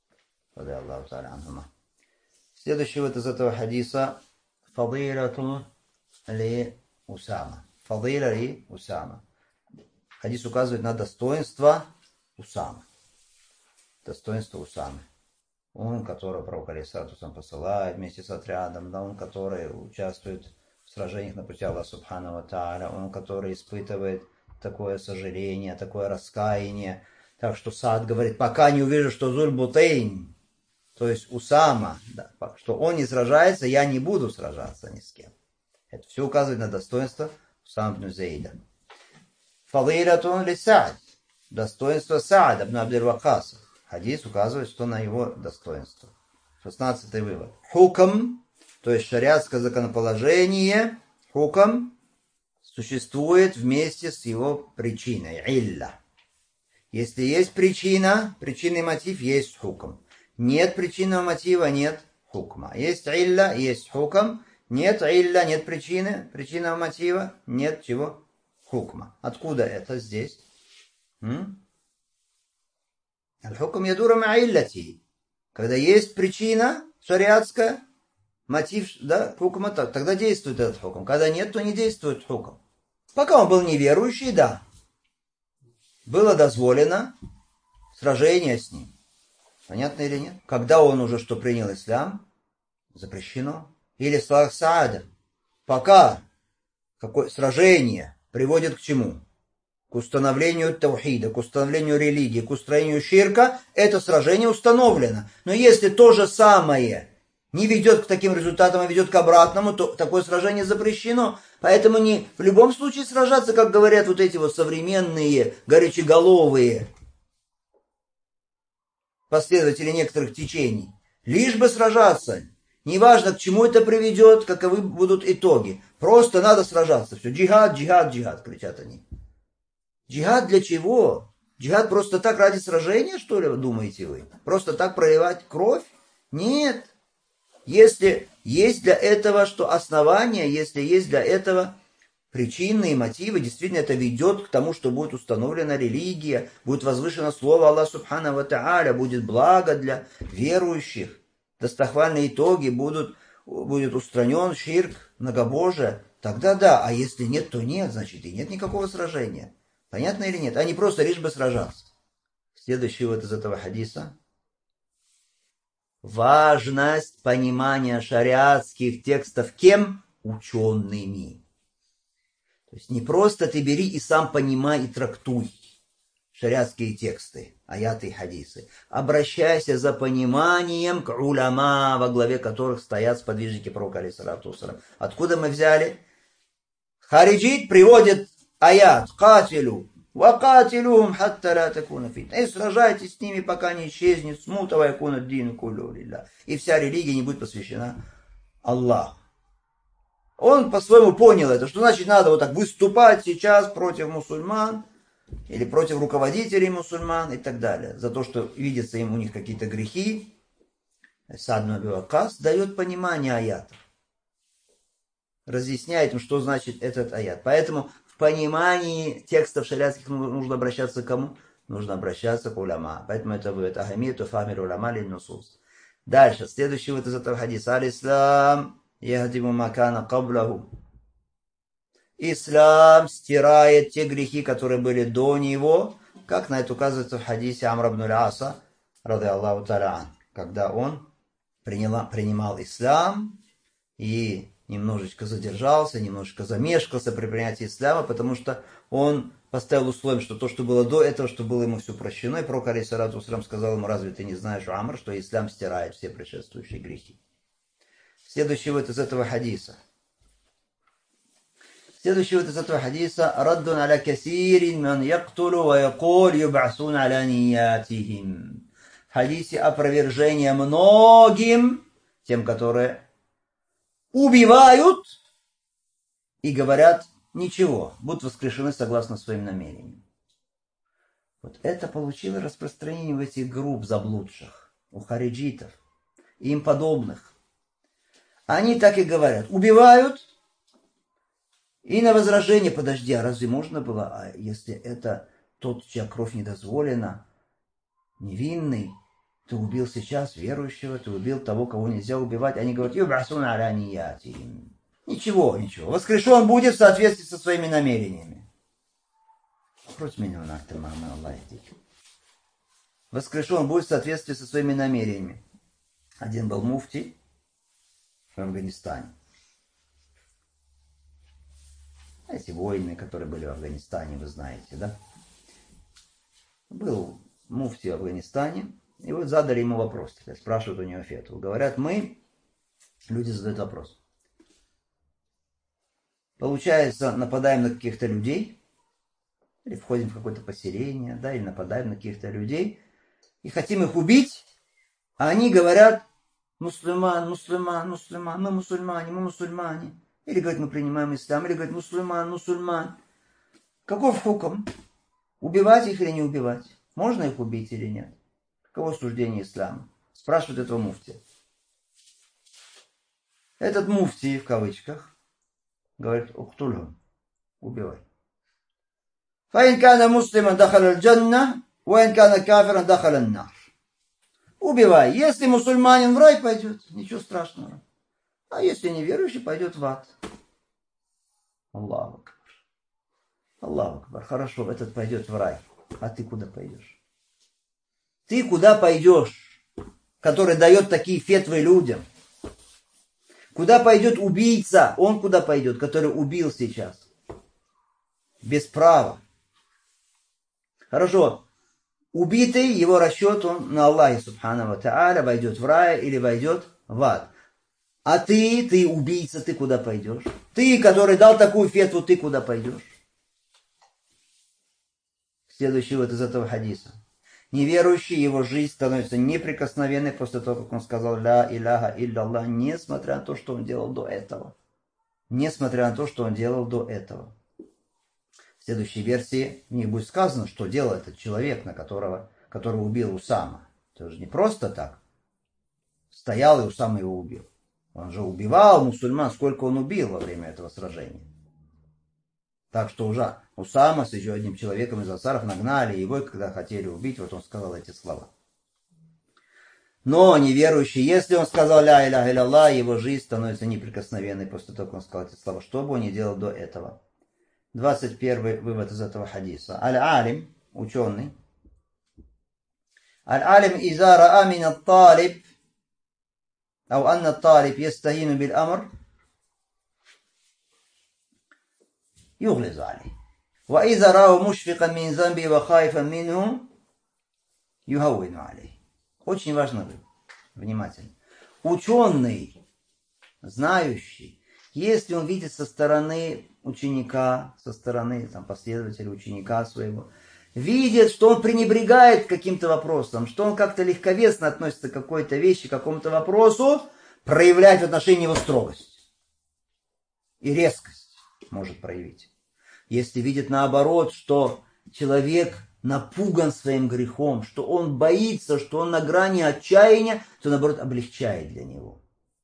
Следующий вот из этого хадиса фадилату ли Усама. Фадила ли Усама. Хадис указывает на достоинство Усамы. Достоинство Усамы. Он, которого пророк алейхиссалату вассалям посылает вместе с отрядом, да, он, который участвует в сражениях на пути Аллаха субхану ва тааля, он, который испытывает такое сожаление, такое раскаяние. Так что Саад говорит, пока не увижу, что Зуль-Бутейн, то есть Усама, да, что он не сражается, я не буду сражаться ни с кем. Это все указывает на достоинство Усама ибн Заида. Фадилатун ли Саад. Достоинство Саада ибн Абдир-Вакаса. Хадис указывает, что на его достоинство. Шестнадцатый вывод. Хукам, то есть шариатское законоположение, хукам существует вместе с его причиной. Илля. Если есть причина, причинный мотив, есть хукам. Нет причинного мотива, нет хукма. Есть илля, есть хукам. Нет илля, нет причины, причинного мотива, нет чего? Хукма. Откуда это здесь? Аль-хукм ядура ма иллати. Когда есть причина шариатская, мотив, да, хукма, тогда действует этот хукм. Когда нет, то не действует хукм. Пока он был неверующий, да, было дозволено сражение с ним. Понятно или нет? Когда он уже что принял ислам, запрещено. Или слах Саада. Пока какое сражение приводит к чему? К установлению таухида, к установлению религии, к устроению ширка, это сражение установлено. Но если то же самое не ведет к таким результатам, а ведет к обратному, то такое сражение запрещено. Поэтому не в любом случае сражаться, как говорят вот эти вот современные горячеголовые последователи некоторых течений. Лишь бы сражаться. Неважно, к чему это приведет, каковы будут итоги. Просто надо сражаться. Все, джихад, джихад, джихад, кричат они. Джихад для чего? Джихад просто так ради сражения, что ли, думаете вы? Просто так проливать кровь? Нет. Если есть для этого что основания, если есть для этого причинные мотивы, действительно это ведет к тому, что будет установлена религия, будет возвышено слово Аллаха Субхана ва Тааля, будет благо для верующих, достохвальные итоги, будут, будет устранен ширк, многобожие, тогда да, а если нет, то нет, значит и нет никакого сражения. Понятно или нет? А не просто лишь бы сражаться. Следующий вот из этого хадиса. Важность понимания шариатских текстов кем? Учеными. То есть не просто ты бери и сам понимай и трактуй шариатские тексты, аяты и хадисы. Обращайся за пониманием к уляма, во главе которых стоят сподвижники пророка алейхиссалату вассалям. Откуда мы взяли? Хариджит приводит аят «Катилю». «Вакатилюхум хатта ла такуна фитна». И сражайтесь с ними, пока не исчезнет смута, ва якуна дину куллюху лиллах. И вся религия не будет посвящена Аллаху. Он по-своему понял это, что значит надо вот так выступать сейчас против мусульман или против руководителей мусульман и так далее. За то, что видится им у них какие-то грехи. Саад ибн Аби Ваккас дает понимание аятов. Разъясняет им, что значит этот аят. Поэтому в понимании текстов шариатских нужно обращаться к кому? Нужно обращаться к уляма. Поэтому это будет ахамиту фамиль уляма лин нусус. Дальше, следующий вот из этого хадиса. Аль-Ислам яхдиму макана каблаху. Ислам стирает те грехи, которые были до него, как на это указывается в хадисе Амр ибн аль-Аса, рады Аллаху та'аля, когда он приняла, принимал ислам и немножечко задержался, немножечко замешкался при принятии ислама, потому что он поставил условием, что то, что было до этого, что было ему все прощено, и пророк алейхиссалату вассалям сказал ему: разве ты не знаешь, Амр, что ислам стирает все предшествующие грехи? Следующий вот из этого хадиса. Следующий вот из этого хадиса. Раддун аля касирин ман яктулу ва якуль юбасун аля ниятихим. В хадисе опровержение многим, тем, которые убивают и говорят ничего, будут воскрешены согласно своим намерениям. Вот это получило распространение в этих групп заблудших, у хариджитов и им подобных. Они так и говорят, убивают, и на возражение: подожди, а разве можно было, а если это тот, чья кровь не дозволена, невинный, ты убил сейчас верующего, ты убил того, кого нельзя убивать. Они говорят: юбасуна аля ниятихим. Ничего, ничего. Воскрешен будет в соответствии со своими намерениями. Воскрешен будет в соответствии со своими намерениями. Один был муфти в Афганистане. Знаете, войны, которые были в Афганистане, вы знаете, да? Был муфти в Афганистане, и вот задали ему вопрос, спрашивают у него фетву. Говорят, мы, люди задают вопрос. Получается, нападаем на каких-то людей, или входим в какое-то поселение, да, или нападаем на каких-то людей, и хотим их убить, а они говорят, мусульман, мусульман, мусульман, мы мусульмане, мы мусульмане. Или говорят, мы принимаем ислам, или говорят, мусульман, мусульман. Каков хукм? Убивать их или не убивать? Можно их убить или нет? Каково суждение ислама? Спрашивают этого муфтия. Этот муфтий, в кавычках, говорит, уктульху, убивай. Фаин кана муслиман дахал аль-джанна, ваин кана кафиран дахал ан-нар. Убивай. Если мусульманин в рай пойдет, ничего страшного. А если неверующий, пойдет в ад. Аллаху акбар. Аллаху акбар. Хорошо, этот пойдет в рай. А ты куда пойдешь? Ты куда пойдешь, который дает такие фетвы людям? Куда пойдет убийца? Он куда пойдет, который убил сейчас? Без права. Хорошо. Убитый, его расчет, он на Аллахе, субхану ва тааля, войдет в рай или войдет в ад. А ты, ты убийца, ты куда пойдешь? Ты, который дал такую фетву, ты куда пойдешь? Следующий вот из этого хадиса. Неверующий, его жизнь становится неприкосновенной после того, как он сказал «Ля иляха илля-Аллах», несмотря на то, что он делал до этого. Несмотря на то, что он делал до этого. В следующей версии в них будет сказано, что делал этот человек, на которого, который убил Усама. Это же не просто так. Стоял и Усама его убил. Он же убивал мусульман, сколько он убил во время этого сражения. Так что уже Усама с еще одним человеком из ансаров нагнали его, когда хотели убить, вот он сказал эти слова. Но неверующий, если он сказал «Ля иляха илля-Аллах», его жизнь становится неприкосновенной после того, как он сказал эти слова, что бы он ни делал до этого. двадцать первый вывод из этого хадиса. Аль-алим, ученый. Аль-алим иза раа мин ат-талиб, ау анна ат-талиб ястахину биль-амр, юглизу алейх. Ва иза рау мушфикан мин замби ва хайфан минху, юхауину алейх. Очень важно вывод. Внимательно. Ученый, знающий, если он видит со стороны ученика, со стороны там, последователя ученика своего, видит, что он пренебрегает каким-то вопросом, что он как-то легковесно относится к какой-то вещи, к какому-то вопросу, проявляет в отношении его строгость. И резкость может проявить. Если видит наоборот, что человек напуган своим грехом, что он боится, что он на грани отчаяния, то наоборот облегчает для него.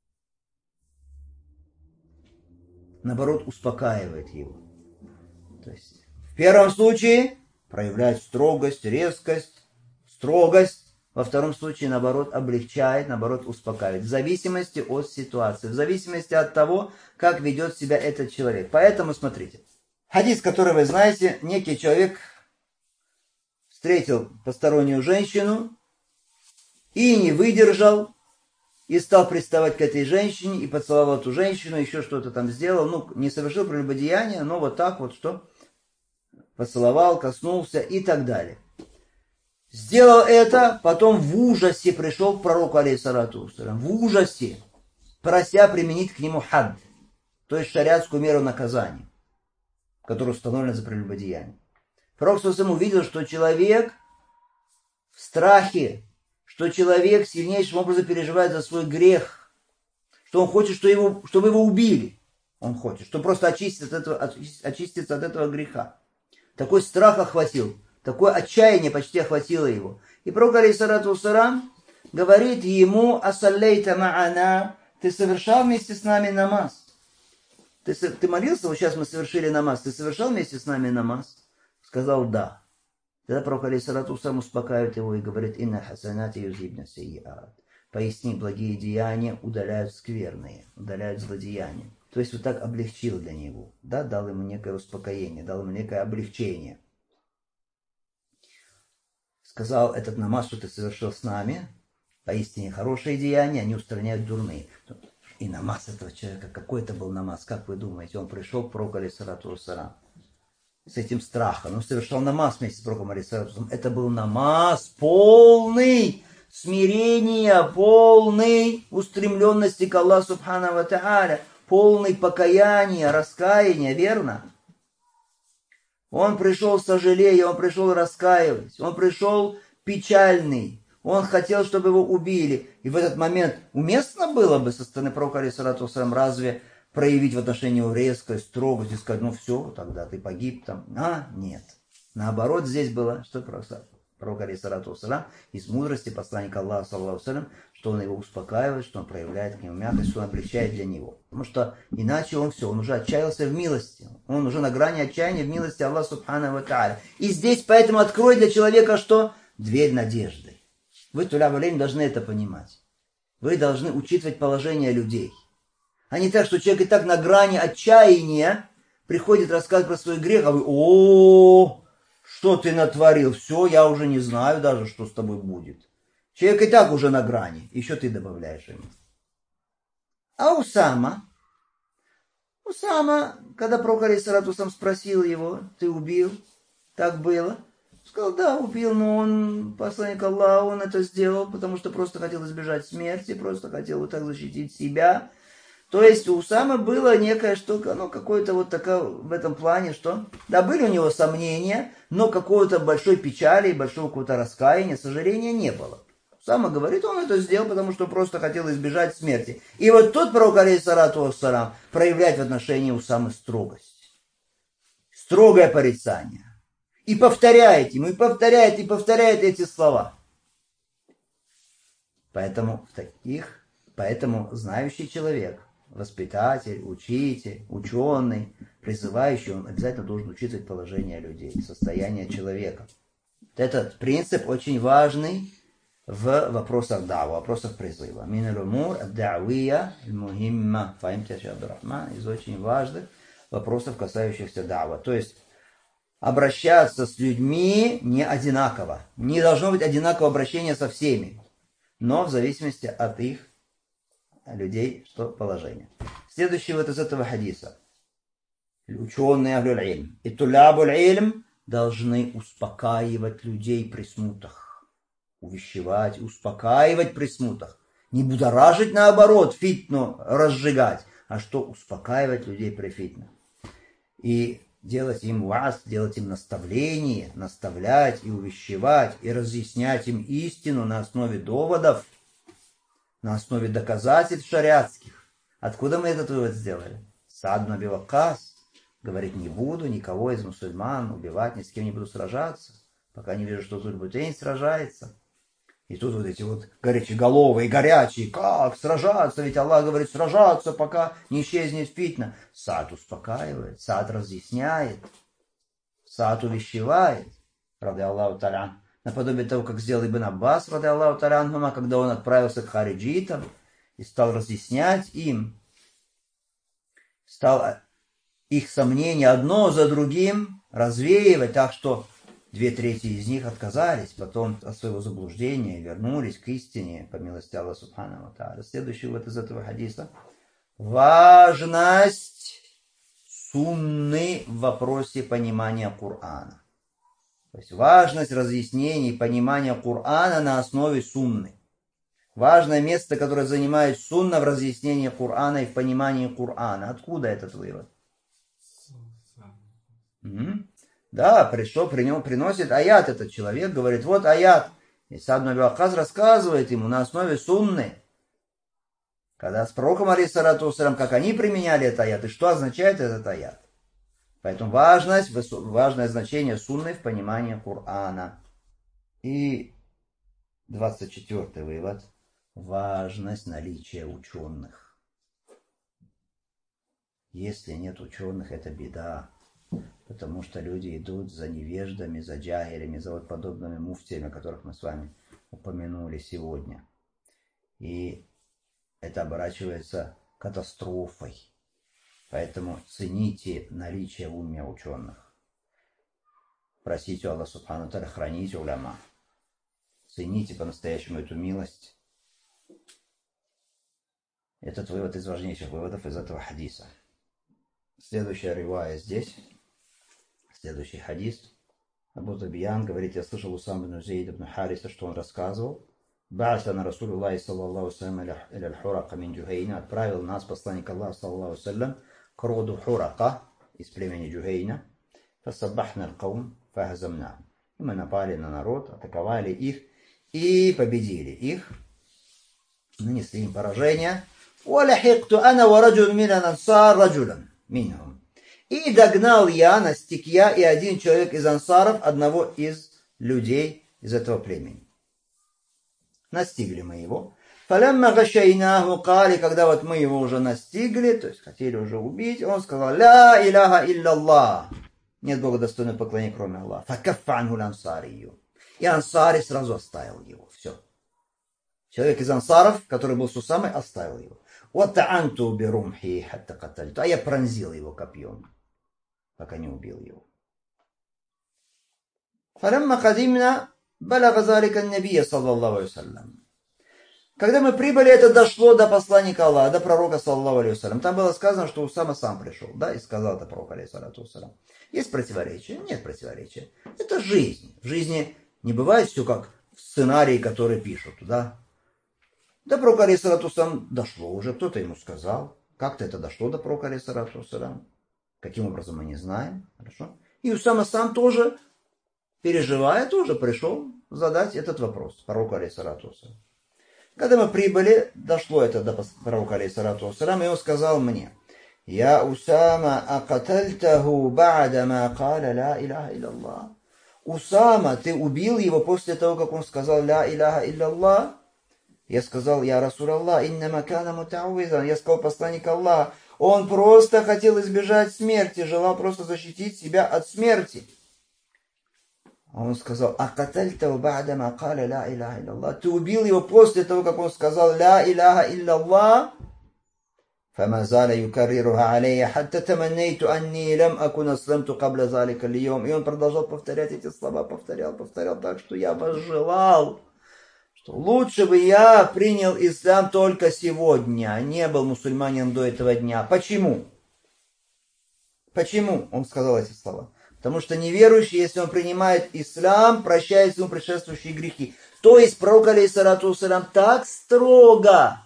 Наоборот, успокаивает его. То есть, в первом случае проявляет строгость, резкость, строгость. Во втором случае, наоборот, облегчает, наоборот, успокаивает. В зависимости от ситуации, в зависимости от того, как ведет себя этот человек. Поэтому, смотрите, хадис, который вы знаете, некий человек встретил постороннюю женщину и не выдержал, и стал приставать к этой женщине, и поцеловал эту женщину, еще что-то там сделал. Ну, не совершил прелюбодеяние, но вот так вот что? Поцеловал, коснулся и так далее. Сделал это, потом в ужасе пришел к пророку, алейхиссалату вассалям, в ужасе, прося применить к нему хадд, то есть шариатскую меру наказания, которая установлена за прелюбодеяние. Пророк ﷺ увидел, что человек в страхе, что человек сильнейшим образом переживает за свой грех, что он хочет, чтобы его, чтобы его убили. Он хочет, чтобы просто очиститься от этого, очиститься от этого греха. Такой страх охватил, такое отчаяние почти охватило его. И пророк, алейхиссалату вассалам, говорит ему: «Асаллейта ма'ана», ты совершал вместе с нами намаз. Ты, ты молился, вот сейчас мы совершили намаз, ты совершал вместе с нами намаз? Сказал да. Тогда пророк, алейхиссалату вассалам, успокаивает его и говорит: «Инна хасанати юзибна сайиат». Поясни, благие деяния удаляют скверные, удаляют злодеяния. То есть вот так облегчил для него, да, дал ему некое успокоение, дал ему некое облегчение. Сказал: этот намаз, что ты совершил с нами, поистине хорошие деяния, они устраняют дурные. И намаз этого человека, какой это был намаз, как вы думаете? Он пришел к пророку алейхиссалату вассалам с этим страхом. Он совершал намаз вместе с пророком алейхиссалату вассалам. Это был намаз полный смирения, полный устремленности к Аллаху субхану ва тааля, полный покаяния, раскаяния, верно? Он пришел сожалея, он пришел раскаиваясь, он пришел печальный. Он хотел, чтобы его убили. И в этот момент уместно было бы со стороны пророка алейхиссалату вассалам разве проявить в отношении его резкость, строгость и сказать, ну все, тогда ты погиб там. А, нет. Наоборот, здесь было, что просто пророк алейхиссалату вассалам из мудрости посланника Аллаха, саллаллаху алейхи ва саллям, что он его успокаивает, что он проявляет к нему мягкость, что он облегчает для него. Потому что иначе он все, он уже отчаялся в милости. Он уже на грани отчаяния в милости Аллаха субхану ва тааля. И здесь поэтому открой для человека что? Дверь надежды. Вы, туля алейм, должны это понимать. Вы должны учитывать положение людей. А не так, что человек и так на грани отчаяния приходит рассказывать про свой грех, а вы, о, что ты натворил, все, я уже не знаю даже, что с тобой будет. Человек и так уже на грани, еще ты добавляешь ему. А Усама, Усама, когда пророк алейхиссалату вассалам спросил его, ты убил, так было? Сказал, да, убил, но он, посланник Аллаха, он это сделал, потому что просто хотел избежать смерти, просто хотел вот так защитить себя. То есть у Усамы было некая штука, ну, какое-то вот такое в этом плане, что, да, были у него сомнения, но какой-то большой печали, большого какого-то раскаяния, сожаления не было. Усама говорит, он это сделал, потому что просто хотел избежать смерти. И вот тут пророк алейхиссалату вассалам проявляет в отношении Усамы строгость. Строгое порицание. И повторяет ему, и повторяет, и повторяет эти слова. Поэтому в таких, поэтому знающий человек, воспитатель, учитель, ученый, призывающий, он обязательно должен учитывать положение людей, состояние человека. Этот принцип очень важный в вопросах дава, в вопросах призыва. Мин аль-умур ад-да'вия аль-мухимма. Фаимте, Шейх Абдурахман, из очень важных вопросов, касающихся дава. То есть обращаться с людьми не одинаково. Не должно быть одинакового обращения со всеми, но в зависимости от их людей, что положение. Следующий вот из этого хадиса. Ученые ахлюль-илм и тулябуль-илм должны успокаивать людей при смутах. Увещевать, успокаивать при смутах. Не будоражить, наоборот, фитну разжигать, а что успокаивать людей при фитне. И делать им ваз, делать им наставление, наставлять и увещевать, и разъяснять им истину на основе доводов, на основе доказательств шариатских. Откуда мы этот вывод сделали? Саад ибн Аби Ваккас говорит, не буду никого из мусульман убивать, ни с кем не буду сражаться, пока не вижу, что Зуль-Бутейн сражается. И тут вот эти вот горячеголовые, горячие, как сражаться? Ведь Аллах говорит, сражаться, пока не исчезнет фитна. Саад успокаивает, Саад разъясняет, Саад увещевает, ради Аллаху та'аля, наподобие того, как сделал Ибн Аббас, ради Аллаху та'аля, когда он отправился к хариджитам и стал разъяснять им, стал их сомнения одно за другим развеивать, так что две трети из них отказались потом от своего заблуждения и вернулись к истине по милости Аллаха субхану ва тааля. Следующий вот из этого хадиса. Важность сунны в вопросе понимания Корана. То есть важность разъяснений понимания Корана на основе сунны. Важное место, которое занимает сунна в разъяснении Корана и в понимании Корана. Откуда этот вывод? Угу. Да, пришел, при нем приносит аят этот человек, говорит, вот аят. И Саад ибн Аби Ваккас рассказывает ему на основе сунны, когда с пророком, алейхиссалату вассалям, как они применяли этот аят, и что означает этот аят. Поэтому важность, важное значение сунны в понимании Корана. И двадцать четвёртый вывод. Важность наличия ученых. Если нет ученых, это беда. Потому что люди идут за невеждами, за джахилями, за вот подобными муфтиями, которых мы с вами упомянули сегодня. И это оборачивается катастрофой. Поэтому цените наличие в уме ученых. Просите у Аллаха субхану тааля хранить уляма. Цените по-настоящему эту милость. Этот вывод из важнейших выводов из этого хадиса. Следующая ривая здесь. Следующий хадис. Абу Забиян говорит, я слышал у Усама ибн Зейд ибн Хариса, что он рассказывал. Ба'асана Расулуллахи саллаллаху салям иля аль-Хурака мин Джухейна. Отправил нас посланник Аллаха саллаллаху салям к роду Хурака из племени Джухейна. Фасаббахна аль-Каум фахазамнахум. И мы напали на народ, атаковали их и победили их. Нанесли им поражение. وَلَحِقْتُ أَنَا وَرَجُلٌ مِنَ الْأَنصَارِ رَجُلًا مِنْهُمْ. И догнал я, настиг я и один человек из ансаров, одного из людей из этого племени. Настигли мы его. فَلَمَّا غَشَيْنَاهُ قَالِ. Когда вот мы его уже настигли, то есть хотели уже убить, он сказал: «Ла иляха илля Аллах». Нет Бога достойного поклонения, кроме Аллаха. فَكَفَّ عَنْهُ الْأَنصَارِيُّ. И ансари сразу оставил его. Все. Человек из ансаров, который был с Усамой, оставил его. وَتَعَنْتُ بِرُمْحِي حَتَّى قَتَلْتُ. А я пронзил его копьем, пока не убил его. فَلَمَّا قَدِمْنَا بَلَغَ ذَلِكَ النَّبِيَّ صلى الله عليه وسلم. Когда мы прибыли, это дошло до посланника Аллаха, до пророка саллаллаху алейхи вассалям. Там было сказано, что Усама сам пришел, да, и сказал это пророк алейхиссалату вассалям. Есть противоречия? Нет противоречия. Это жизнь. В жизни не бывает все как в сценарии, который пишут, да. До пророка алейхиссалату вассалям дошло уже, кто-то ему сказал. Как-то это дошло до пророка алейхиссалату вассалям. Каким образом мы не знаем. Хорошо. И Усама сам тоже, переживая, тоже пришел задать этот вопрос пророку алейхиссалату вассалям. Когда мы прибыли, дошло это до пророка алейхиссалату вассалям, и он сказал мне: «Я Усама акатальтаху ба'дама каля ла иляха илляллах». Усама, ты убил его после того, как он сказал ла иляха илляллах? Я сказал: «Я Расул Аллах, иннама кана мутауизан». Я сказал: посланник Аллаха, он просто хотел избежать смерти, желал просто защитить себя от смерти. А он сказал: «Акатальтаху ба'дама каля ла иляха илляллах». Ты убил его после того, как он сказал ла иляха илляллах. فما زال يكررها علي حتى تمنيت أني لم أكن أسلمت قبل ذلك اليوم. И он продолжал повторять эти слова, повторял, повторял, так что я возжелал, что лучше бы я принял ислам только сегодня, а не был мусульманином до этого дня. Почему? Почему он сказал эти слова? Потому что неверующий, если он принимает ислам, прощается ему предшествующие грехи. То есть пророк алейхиссалату вассалям так строго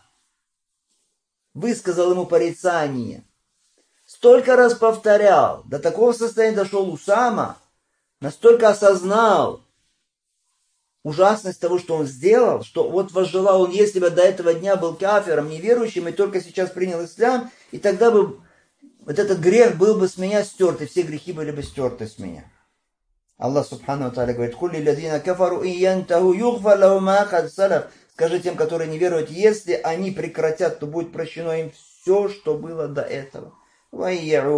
высказал ему порицание, столько раз повторял, до такого состояния дошел Усама, настолько осознал ужасность того, что он сделал, что вот возжелал он, если бы до этого дня был кафиром, неверующим, и только сейчас принял ислам, и тогда бы вот этот грех был бы с меня стерт, и все грехи были бы стерты с меня. Аллах субхану ва тааля говорит: «Кулли ладина кафару и янтаху югфар лахум ма кад салаф». Скажи тем, которые не веруют, если они прекратят, то будет прощено им все, что было до этого. А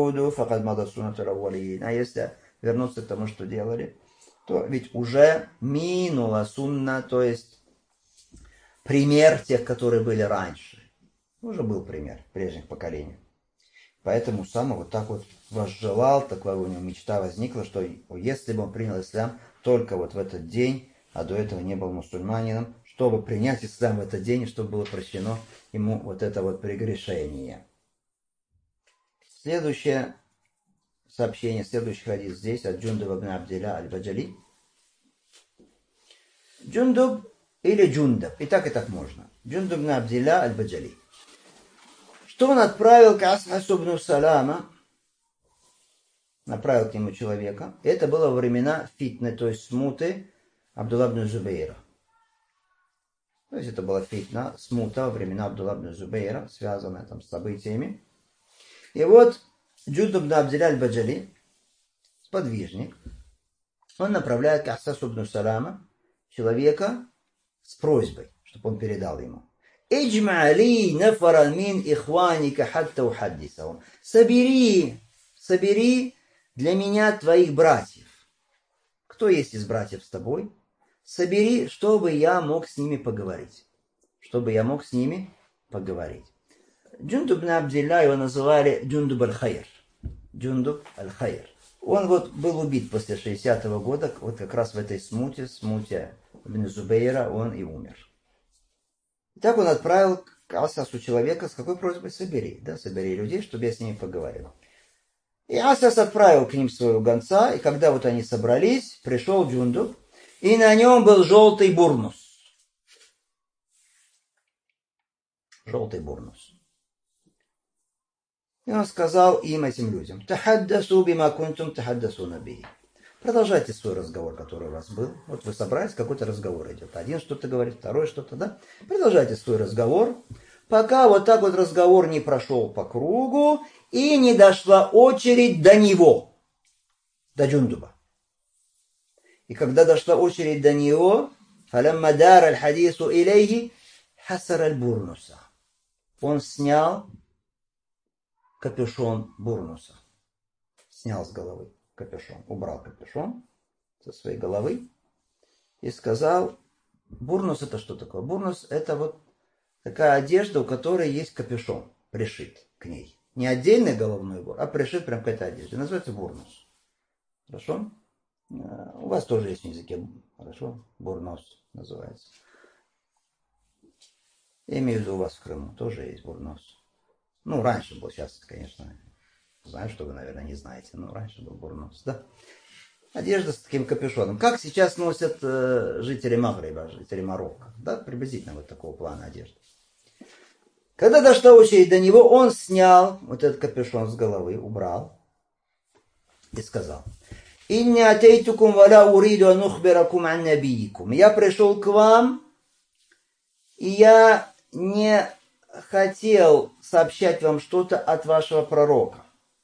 если вернуться к тому, что делали, то ведь уже минула сунна, то есть пример тех, которые были раньше. Уже был пример прежних поколений. Поэтому Усама вот так вот возжелал, такая у него мечта возникла, что если бы он принял ислам только вот в этот день, а до этого не был мусульманином, чтобы принять ислам в этот день, чтобы было прощено ему вот это вот прегрешение. Следующее сообщение, следующий хадис здесь от Джундуба ибн Абдилля аль-Баджали. Джундуб или Джундаб, и так и так можно. Джундуб ибн Абдилля аль-Баджали. Что он отправил к Асхасу ибн Салама, направил к нему человека. Это было во времена фитны, то есть смуты Абдулла ибн Зубейра. То есть это была фитна, смута во времена Абдулла ибн Зубейра, связанная там с событиями. И вот Джундуб ибн Абдилля аль-Баджали, сподвижник, он направляет к Асхасу ибн Салама человека с просьбой, чтобы он передал ему: «Иджмали нафаран мин ихваника хатта ухаддисахум». Собери, собери для меня твоих братьев. Кто есть из братьев с тобой? Собери, чтобы я мог с ними поговорить. Чтобы я мог с ними поговорить. Джундуб ибн Абдилля, его называли Джундуб аль-Хайр. Джундуб аль-Хайр. Он вот был убит после шестидесятого года, вот как раз в этой смуте, смуте ибн Зубейра, он и умер. Так он отправил Асас у человека с какой просьбой? Собери, да, собери людей, чтобы я с ними поговорил. И Асас отправил к ним своего гонца, и когда вот они собрались, пришел Джундуб, и на нем был желтый бурнус. Желтый бурнус. И он сказал им, этим людям, «Тахаддасу бима кунтум тахаддасуна бихи». Продолжайте свой разговор, который у вас был. Вот вы собрались, какой-то разговор идет. Один что-то говорит, второй что-то, да? Продолжайте свой разговор, пока вот так вот разговор не прошел по кругу и не дошла очередь до него, до Джундуба. И когда дошла очередь до него, فَلَمَّا دَارَ الْحَدِيثُ إِلَيْهِ حَسَرَ الْبُرْنُسَ. Он снял капюшон бурнуса. Снял с головы капюшон, убрал капюшон со своей головы и сказал, бурнус это что такое? Бурнус это вот такая одежда, у которой есть капюшон пришит к ней. Не отдельный головной убор, а пришит прям к этой одежде. Называется бурнус. Хорошо? У вас тоже есть в языке, хорошо? Бурнос называется. Я имею в виду у вас в Крыму тоже есть бурнос. Ну, раньше был, сейчас, конечно, знаю, что вы, наверное, не знаете, но раньше был бурнос, да? Одежда с таким капюшоном. Как сейчас носят э, жители Магриба, жители Марокко, да? Приблизительно вот такого плана одежды. Когда дошла очередь до него, он снял вот этот капюшон с головы, убрал и сказал, «Инни атейтукум валя уриду анухбиракум ан набийикум». Я пришел к вам, и я не хотел сообщать вам что-то от вашего пророка.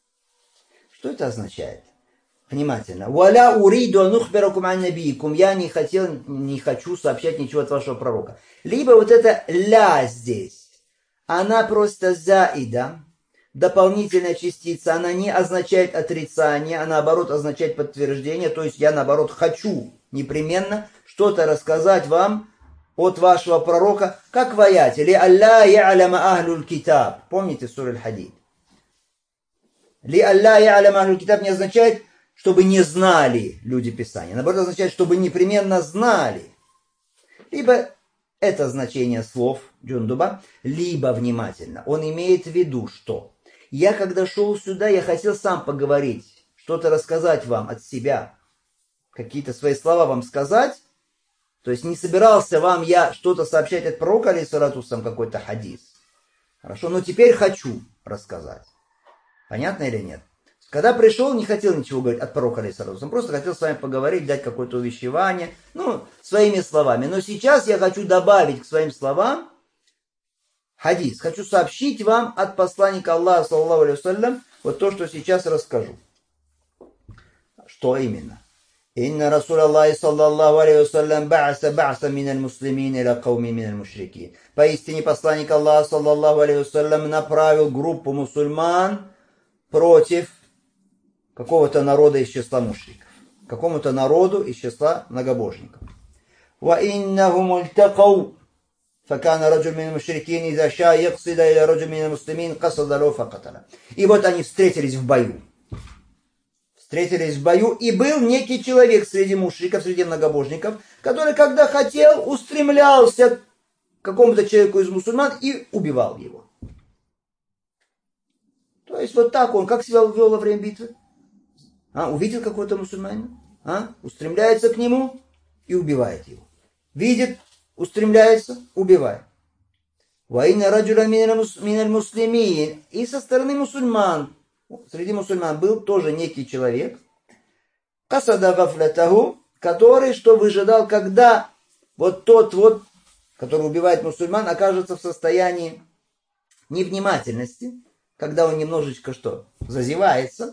Что это означает? Внимательно. «Валя уриду анухбиракум ан набийикум». Я не хотел, не хочу сообщать ничего от вашего пророка. Либо вот это «ля» здесь, она просто «заида», дополнительная частица, она не означает отрицание, а наоборот означает подтверждение. То есть я наоборот хочу непременно что-то рассказать вам от вашего пророка, как в аяте «Ли алла я'ляма ахлюль китаб». Помните суру Аль-Хадид? «Ли алла я'ляма ахлюль китаб» не означает, чтобы не знали люди Писания. Наоборот, означает, чтобы непременно знали. Либо это значение слов Джундуба, либо внимательно. Он имеет в виду, что я, когда шел сюда, я хотел сам поговорить, что-то рассказать вам от себя, какие-то свои слова вам сказать. То есть не собирался вам я что-то сообщать от пророка, алейхиссалату вассалям, какой-то хадис. Хорошо, но теперь хочу рассказать. Понятно или нет? Когда пришел, не хотел ничего говорить от пророка, алейхиссалату вассалям, просто хотел с вами поговорить, дать какое-то увещевание, ну, своими словами. Но сейчас я хочу добавить к своим словам хадис. Хочу сообщить вам от посланника Аллаха, саллаллаху алейхи вассалям, вот то, что сейчас расскажу. Что именно? Инна Расул Аллахи саллаллаху алейхи вассалям ба'аса ба'са миналь муслимин иля кауми миналь мушрикин. Поистине посланник Аллаха саллаллаху алейхи вассалям направил группу мусульман против какого-то народа из числа мушриков. Какому-то народу из числа многобожников. Ва иннахум ультакау. فكان رجل من المشركين إذا شاء يقصد إلى رجل من المسلمين قصد له فقتله. И вот они встретились в бою. Встретились в бою, и был некий человек среди мушриков, среди многобожников, который, когда хотел, устремлялся к какому-то человеку из мусульман и убивал его. То есть вот так он, как себя вел во время битвы? А, увидел какого-то мусульманина, а, устремляется к нему и убивает его. Видит, устремляется, убивает. Ваина раджула миналь муслимин. И со стороны мусульман, среди мусульман был тоже некий человек, касада гафлятаху, который что выжидал, когда вот тот вот, который убивает мусульман, окажется в состоянии невнимательности, когда он немножечко что, зазевается.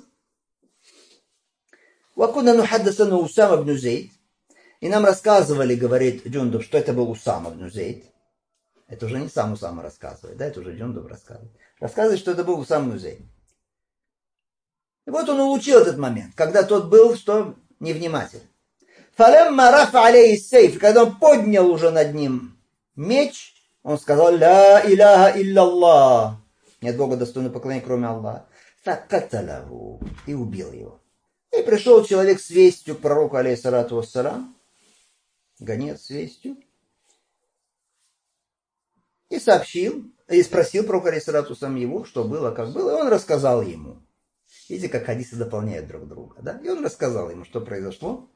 Вакуна нухаддасану Усама ибн Зейд. И нам рассказывали, говорит Джундуб, что это был Усама ибн Зейд. Это уже не сам Усама рассказывает, да, это уже Джундуб рассказывает. Рассказывает, что это был Усама ибн Зейд. И вот он улучил этот момент, когда тот был, что невнимателен. Фалямма рафа алейхи сейф, когда он поднял уже над ним меч, он сказал: «Ля иляха илляллах». Нет Бога достойного поклонения, кроме Аллаха. Факаталаху. И убил его. И пришел человек с вестью к пророку, алейхиссалату вассалам, гонец с вестью, и сообщил, и спросил пророк алейхиссалату вассалям его, что было, как было, и он рассказал ему. Видите, как хадисы дополняют друг друга, да? И он рассказал ему, что произошло.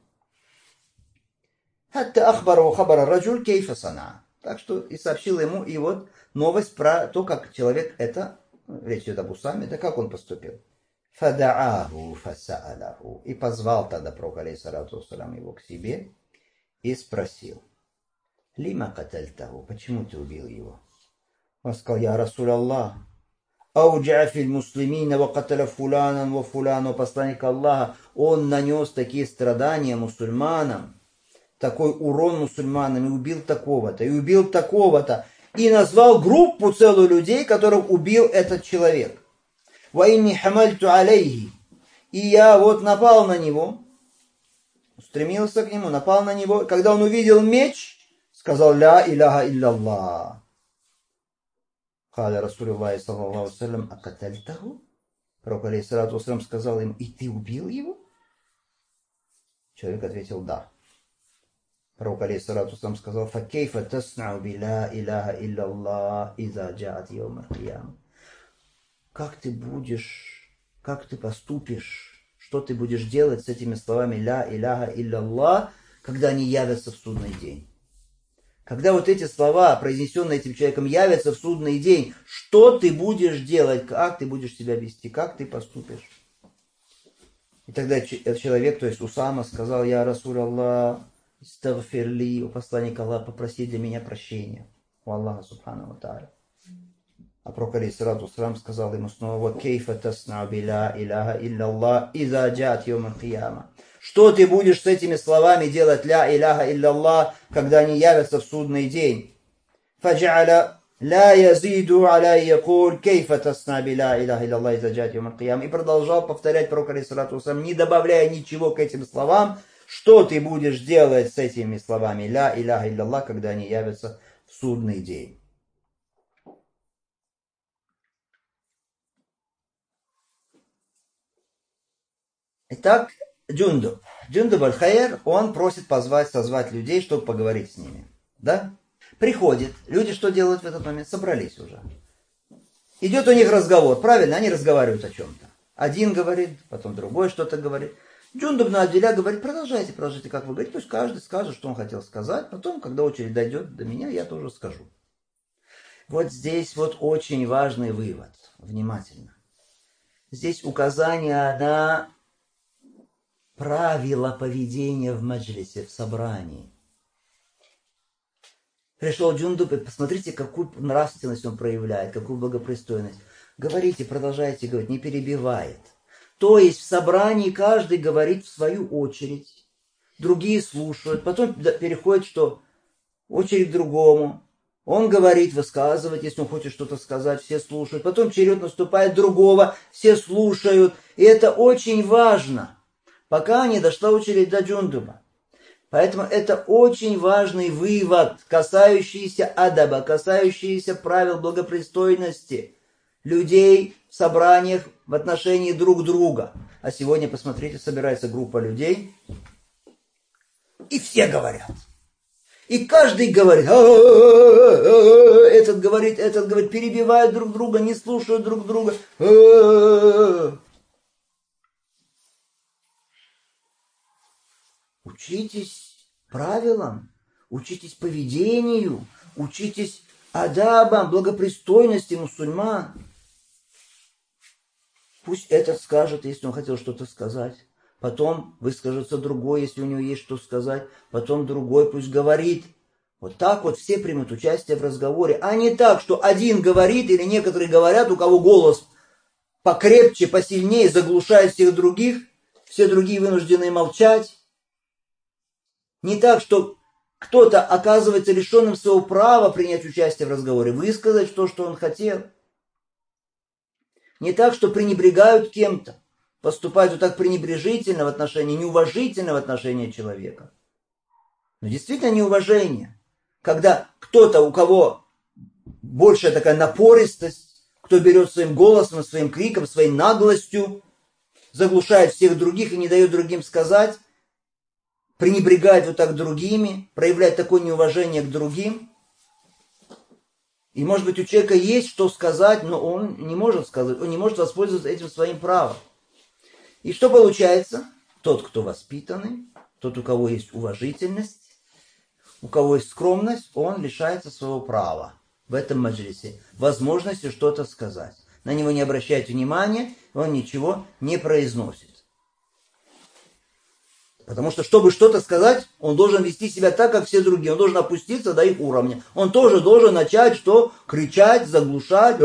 Хатта ахбару хабара раджуль кейфа сана. Так что и сообщил ему и вот новость про то, как человек это, речь идет об Усаме, да как он поступил. Фадааху фасаалаху. И позвал тогда пророк алейхиссалату вассалям его к себе и спросил. Лима катальтаху, почему ты убил его? Он сказал, я Расуль Аллах. Ауджа фил муслимина ва каталя фуланан ва фулану, посланник Аллаха, он нанес такие страдания мусульманам, такой урон мусульманам, и убил такого-то, и убил такого-то, и назвал группу целую людей, которых убил этот человек. Ва инни хамальту алейхи, и я вот напал на него, устремился к нему, напал на него, когда он увидел меч, сказал ля иляха илляллах. Халя Расулюллахи саллаллаху алейхи ва саллям, акатальтаху? Пророк алейхиссалату ва саллям сказал им, и ты убил его? Человек ответил, да. Пророк алейхиссалату ва саллям сказал, факейфа таснау би ля иляха илляллах иза джаат йоум аль-кияма. Как ты будешь, как ты поступишь, что ты будешь делать с этими словами ля иляха илляллах, когда они явятся в судный день? Когда вот эти слова, произнесенные этим человеком, явятся в судный день, что ты будешь делать, как ты будешь себя вести, как ты поступишь? И тогда этот человек, то есть Усама, сказал, я Расуль Аллах, истагфирли, у посланника Аллаха, попроси для меня прощения у Аллаха Субхану ва Тааля. А пророк алейхиссалату вассалям сказал ему снова, кейфа таснау би ля иляха илляллах иза джаат йоум аль-кияма. Что ты будешь с этими словами делать, ля иляха илляллах, когда они явятся в судный день? Фаджа'аля ла язиду аля якуль кейфа тасна би ля иляха илляллах иза джаат йоум аль-кияма. И продолжал повторять пророк алейхиссалату вассалям, не добавляя ничего к этим словам, что ты будешь делать с этими словами, ля иляха илляллах, когда они явятся в судный день. Итак, Джундуб. Джундуб аль-Хайр, он просит позвать, созвать людей, чтобы поговорить с ними. Да? Приходит. Люди что делают в этот момент? Собрались уже. Идет у них разговор. Правильно? Они разговаривают о чем-то. Один говорит, потом другой что-то говорит. Джундуб на Адиля говорит, продолжайте, продолжайте, как вы говорите. Пусть каждый скажет, что он хотел сказать. Потом, когда очередь дойдет до меня, я тоже скажу. Вот здесь вот очень важный вывод. Внимательно. Здесь указание на правила поведения в маджлисе, в собрании. Пришел Джундуб, и посмотрите, какую нравственность он проявляет, какую благопристойность. Говорите, продолжайте говорить, не перебивает. То есть в собрании каждый говорит в свою очередь, другие слушают, потом переходит, что очередь другому. Он говорит, высказывает, если он хочет что-то сказать, все слушают. Потом черед наступает другого, все слушают. И это очень важно. Пока не дошла очередь до Джундуба. Поэтому это очень важный вывод, касающийся адаба, касающийся правил благопристойности людей в собраниях в отношении друг друга. А сегодня, посмотрите, собирается группа людей, и все говорят. И каждый говорит, этот говорит, этот говорит, перебивают друг друга, не слушают друг друга. Учитесь правилам, учитесь поведению, учитесь адабам, благопристойности мусульман. Пусть этот скажет, если он хотел что-то сказать. Потом выскажется другой, если у него есть что сказать. Потом другой пусть говорит. Вот так вот все примут участие в разговоре. А не так, что один говорит или некоторые говорят, у кого голос покрепче, посильнее, заглушает всех других. Все другие вынуждены молчать. Не так, что кто-то оказывается лишенным своего права принять участие в разговоре, высказать то, что он хотел. Не так, что пренебрегают кем-то, поступают вот так пренебрежительно в отношении, неуважительно в отношении человека. Но действительно неуважение. Когда кто-то, у кого большая такая напористость, кто берет своим голосом, своим криком, своей наглостью, заглушает всех других и не дает другим сказать, пренебрегает вот так другими, проявляет такое неуважение к другим. И может быть у человека есть что сказать, но он не может сказать, он не может воспользоваться этим своим правом. И что получается? Тот, кто воспитанный, тот, у кого есть уважительность, у кого есть скромность, он лишается своего права в этом маджлисе, возможности что-то сказать. На него не обращают внимания, он ничего не произносит. Потому что, чтобы что-то сказать, он должен вести себя так, как все другие. Он должен опуститься до их уровня. Он тоже должен начать что? Кричать, заглушать.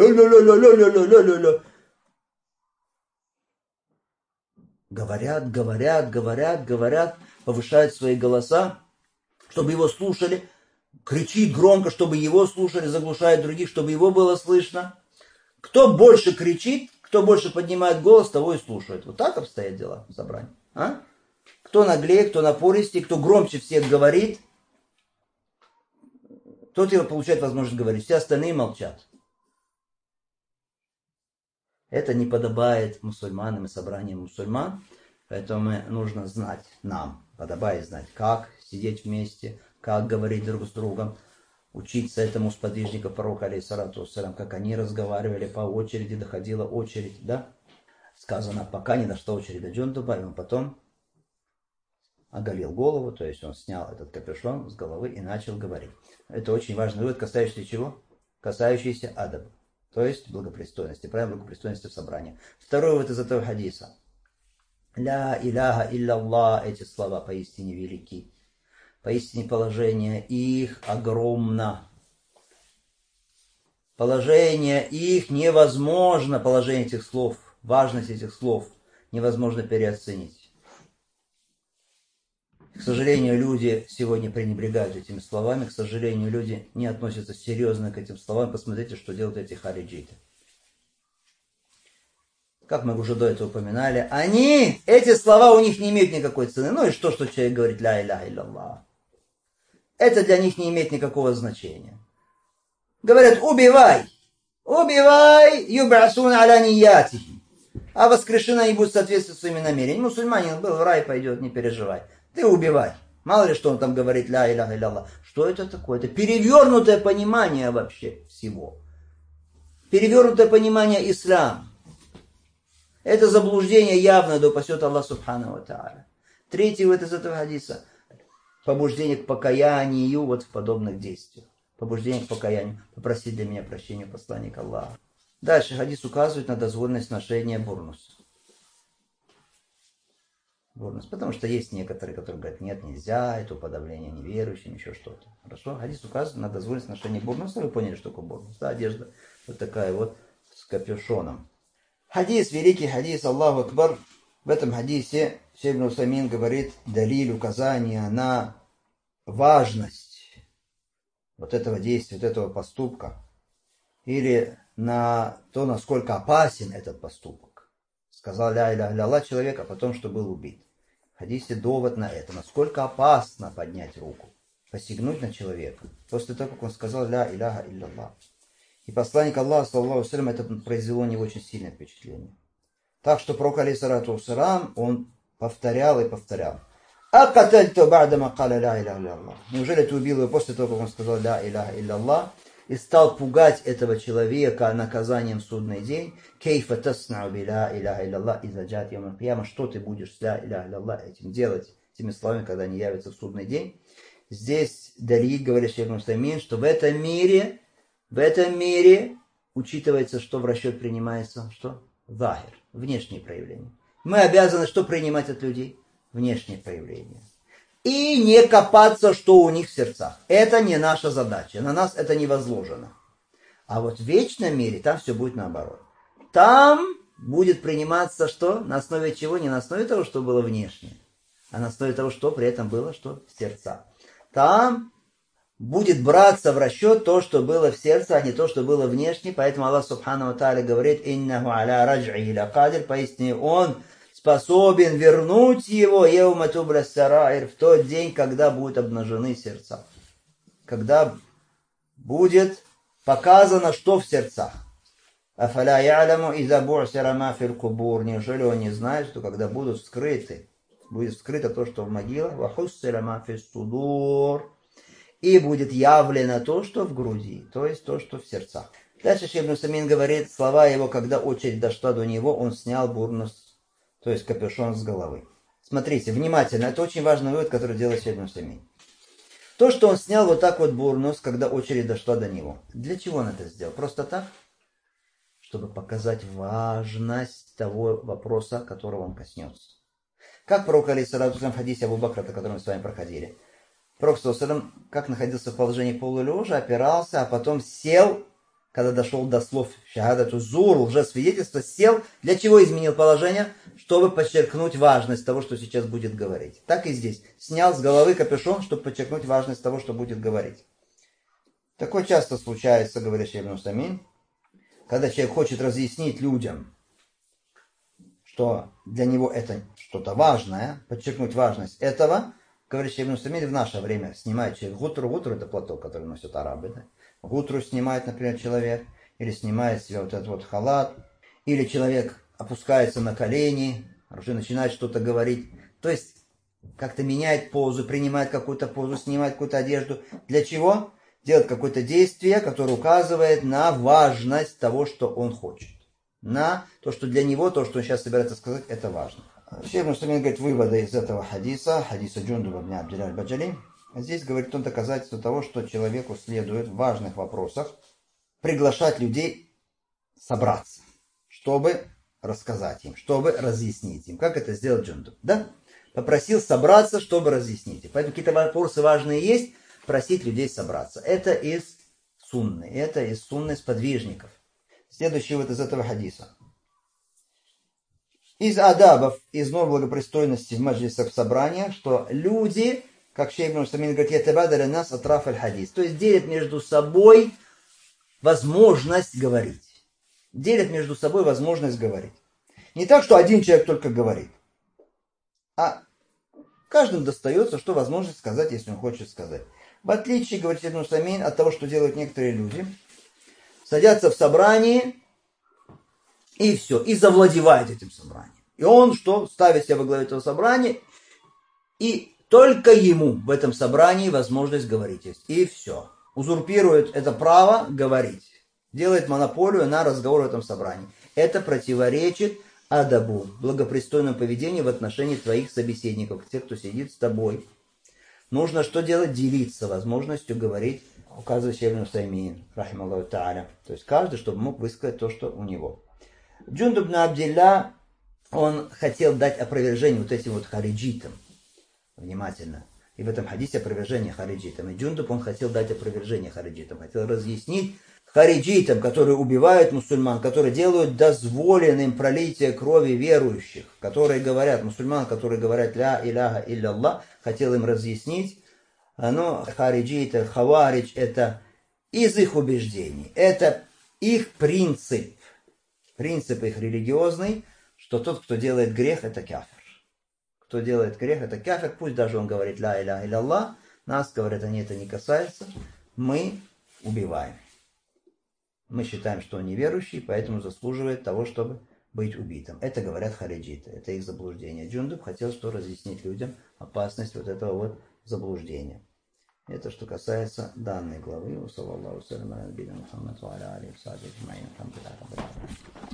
Говорят, говорят, говорят, говорят, повышают свои голоса, чтобы его слушали. Кричит громко, чтобы его слушали, заглушает других, чтобы его было слышно. Кто больше кричит, кто больше поднимает голос, того и слушает. Вот так обстоят дела в собрании. А? Кто наглее, кто напористее, кто громче всех говорит, тот его получает возможность говорить. Все остальные молчат. Это не подобает мусульманам и собраниям мусульман, поэтому нужно знать нам, подобает знать, как сидеть вместе, как говорить друг с другом, учиться этому сподвижника пророка, алейхиссалату вассалям, как они разговаривали по очереди, доходила очередь, да? Сказано, пока не дошла очередь до Джундуба, и он потом оголил голову, то есть он снял этот капюшон с головы и начал говорить. Это очень важный вывод, касающийся чего? Касающийся адаба, то есть благопристойности, правильно, благопристойности в собрании. Второй вывод из этого хадиса. Ля иляха илляллах, эти слова поистине велики. Поистине положение их огромно. Положение их невозможно, положение этих слов, важность этих слов невозможно переоценить. К сожалению, люди сегодня пренебрегают этими словами, к сожалению, люди не относятся серьезно к этим словам. Посмотрите, что делают эти хариджиты. Как мы уже до этого упоминали, они, эти слова у них не имеют никакой цены. Ну и что, что человек говорит ля иляха илляллах. Это для них не имеет никакого значения. Говорят, убивай, убивай, юбасун аля ниятихи. А воскрешены они будут соответствовать своими намерениями. Мусульманин был, в рай пойдет, не переживай. Ты убивай. Мало ли, что он там говорит, ля иляха илляллах. Что это такое? Это перевернутое понимание вообще всего. Перевернутое понимание ислама. Это заблуждение явное, да упасет Аллах субхану ва тааля. Третий вывод из этого хадиса. Побуждение к покаянию вот в подобных действиях. Побуждение к покаянию. Попроси для меня прощения посланника Аллаха. Дальше хадис указывает на дозволенность ношения бурнуса. Бурнус. Потому что есть некоторые, которые говорят, нет, нельзя, это уподобление неверующим, еще что-то. Хорошо? Хадис указывает на дозволенность ношения бурнуса. Вы поняли, что такое бурнус? Да, одежда вот такая вот с капюшоном. Хадис, великий хадис, Аллаху Акбар. В этом хадисе Шейх ибн Усаймин говорит далиль, указание на важность вот этого действия, вот этого поступка. Или на то, насколько опасен этот поступок. Сказал ля иляха илляллах человек, а потом, что был убит. В хадисе довод на это. Насколько опасно поднять руку, посягнуть на человека. После того, как он сказал ля иляха илляллах. И посланник Аллаха, саллаллаху алейхи ва саллям, это произвело на него очень сильное впечатление. Так что пророк, алейхиссалату вассалям, он повторял и повторял. «Акатальту ба'дама каля ля иляха илляллах». Неужели ты убил его после того, как он сказал ля иляха илляллах? И стал пугать этого человека наказанием в судный день. «Кейфа таснау би ля иляха илляллах иза джат йом аль-кияма». Что ты будешь с ля иляха илляллах этим делать, этими словами, когда они явятся в судный день? Здесь далиль, говорит Шейх ибн Усаймин, что в этом мире, в этом мире учитывается, что в расчет принимается, что? Захир, внешние проявления. Мы обязаны что принимать от людей? Внешние проявления. И не копаться, что у них в сердцах. Это не наша задача. На нас это не возложено. А вот в вечном мире там все будет наоборот. Там будет приниматься что? На основе чего? Не на основе того, что было внешне, а на основе того, что при этом было что? В сердцах. Там будет браться в расчет то, что было в сердце, а не то, что было внешне. Поэтому Аллах субхану ва тааля говорит: «Иннаху аля радж'ихи лакадир», поистине он способен вернуть его йаума тубля сараир, в тот день, когда будут обнажены сердца. Когда будет показано, что в сердцах. Афаля я'ламу иза бу'сира ма фил кубур. Неужели он не знает, что когда будут вскрыты, будет вскрыто то, что в могилах, ва хуссира ма фис судур, и будет явлено то, что в груди, то есть то, что в сердцах. Дальше Шейх Ибн Усаймин говорит, слова его, когда очередь дошла до него, он снял бурнус, то есть капюшон с головы. Смотрите, внимательно, это очень важный вывод, который делает Шейх Ибн Усаймин. То, что он снял вот так вот бурнус, когда очередь дошла до него. Для чего он это сделал? Просто так? Чтобы показать важность того вопроса, которого он коснется. Как пророк, алейхиссалату вассалям, в хадисе Абу Бакра, который мы с вами проходили. Пророк, саллаллаху, как находился в положении полулежа, опирался, а потом сел, когда дошел до слов шахадату зур, лжесвидетельство, сел. Для чего изменил положение? Чтобы подчеркнуть важность того, что сейчас будет говорить. Так и здесь. Снял с головы капюшон, чтобы подчеркнуть важность того, что будет говорить. Такое часто случается, говорит Шейх Ибн Усаймин, когда человек хочет разъяснить людям, что для него это что-то важное, подчеркнуть важность этого, говорит Шейх Ибн Усаймин, в наше время снимает человек гутру. Гутру — это платок, который носят арабы. Да? Гутру снимает, например, человек, или снимает себе вот этот вот халат, или человек опускается на колени, уже начинает что-то говорить. То есть как-то меняет позу, принимает какую-то позу, снимает какую-то одежду. Для чего? Делает какое-то действие, которое указывает на важность того, что он хочет. На то, что для него, то, что он сейчас собирается сказать, это важно. Шейх Ибн Усаймин говорит, выводы из этого хадиса, хадиса Джундуба ибн Абдилля аль-Баджали. Здесь говорит он доказательство того, что человеку следует в важных вопросах приглашать людей собраться, чтобы рассказать им, чтобы разъяснить им. Как это сделал Джундуб? Да? Попросил собраться, чтобы разъяснить им. Поэтому какие-то вопросы важные есть, просить людей собраться. Это из сунны, это из сунны сподвижников. Следующий вот из этого хадиса. Из адабов, из норм благопристойности в маджлисах, в собраниях, что люди, как Шейх Ибн Усаймин говорит, ятабадаля нас атраф аль-хадис, то есть делят между собой возможность говорить. Делят между собой возможность говорить. Не так, что один человек только говорит, а каждому достается, что возможность сказать, если он хочет сказать. В отличие, говорит Ибн Усаймин, от того, что делают некоторые люди, садятся в собрании и все, и завладевают этим собранием. И он что? Ставит себя во главе этого собрания, и только ему в этом собрании возможность говорить есть. И все. Узурпирует это право говорить. Делает монополию на разговор в этом собрании. Это противоречит адабу, благопристойному поведению в отношении твоих собеседников, тех, кто сидит с тобой. Нужно что делать? Делиться возможностью говорить, указывает Шейх Ибн Усаймин, рахималлаху тааля. То есть каждый, чтобы мог высказать то, что у него. Джундуб ибн Абдилля, он хотел дать опровержение вот этим вот хариджитам. Внимательно. И в этом хадисе опровержение хариджитам. И Джундуб, он хотел дать опровержение хариджитам. Хотел разъяснить хариджитам, которые убивают мусульман, которые делают дозволенным пролитие крови верующих, которые говорят, мусульман, которые говорят ля иляха илля Аллах, хотел им разъяснить, но хариджиты, хаваридж, это из их убеждений, это их принцип, принцип их религиозный, что тот, кто делает грех, это кафир. Кто делает грех, это кафир, пусть даже он говорит ля иляха илля Аллах, нас, говорят, они это не касается, мы убиваем. Мы считаем, что он неверующий, поэтому заслуживает того, чтобы быть убитым. Это говорят хариджиты, это их заблуждение. Джундуб хотел что разъяснить людям опасность вот этого вот заблуждения. Это что касается данной главы.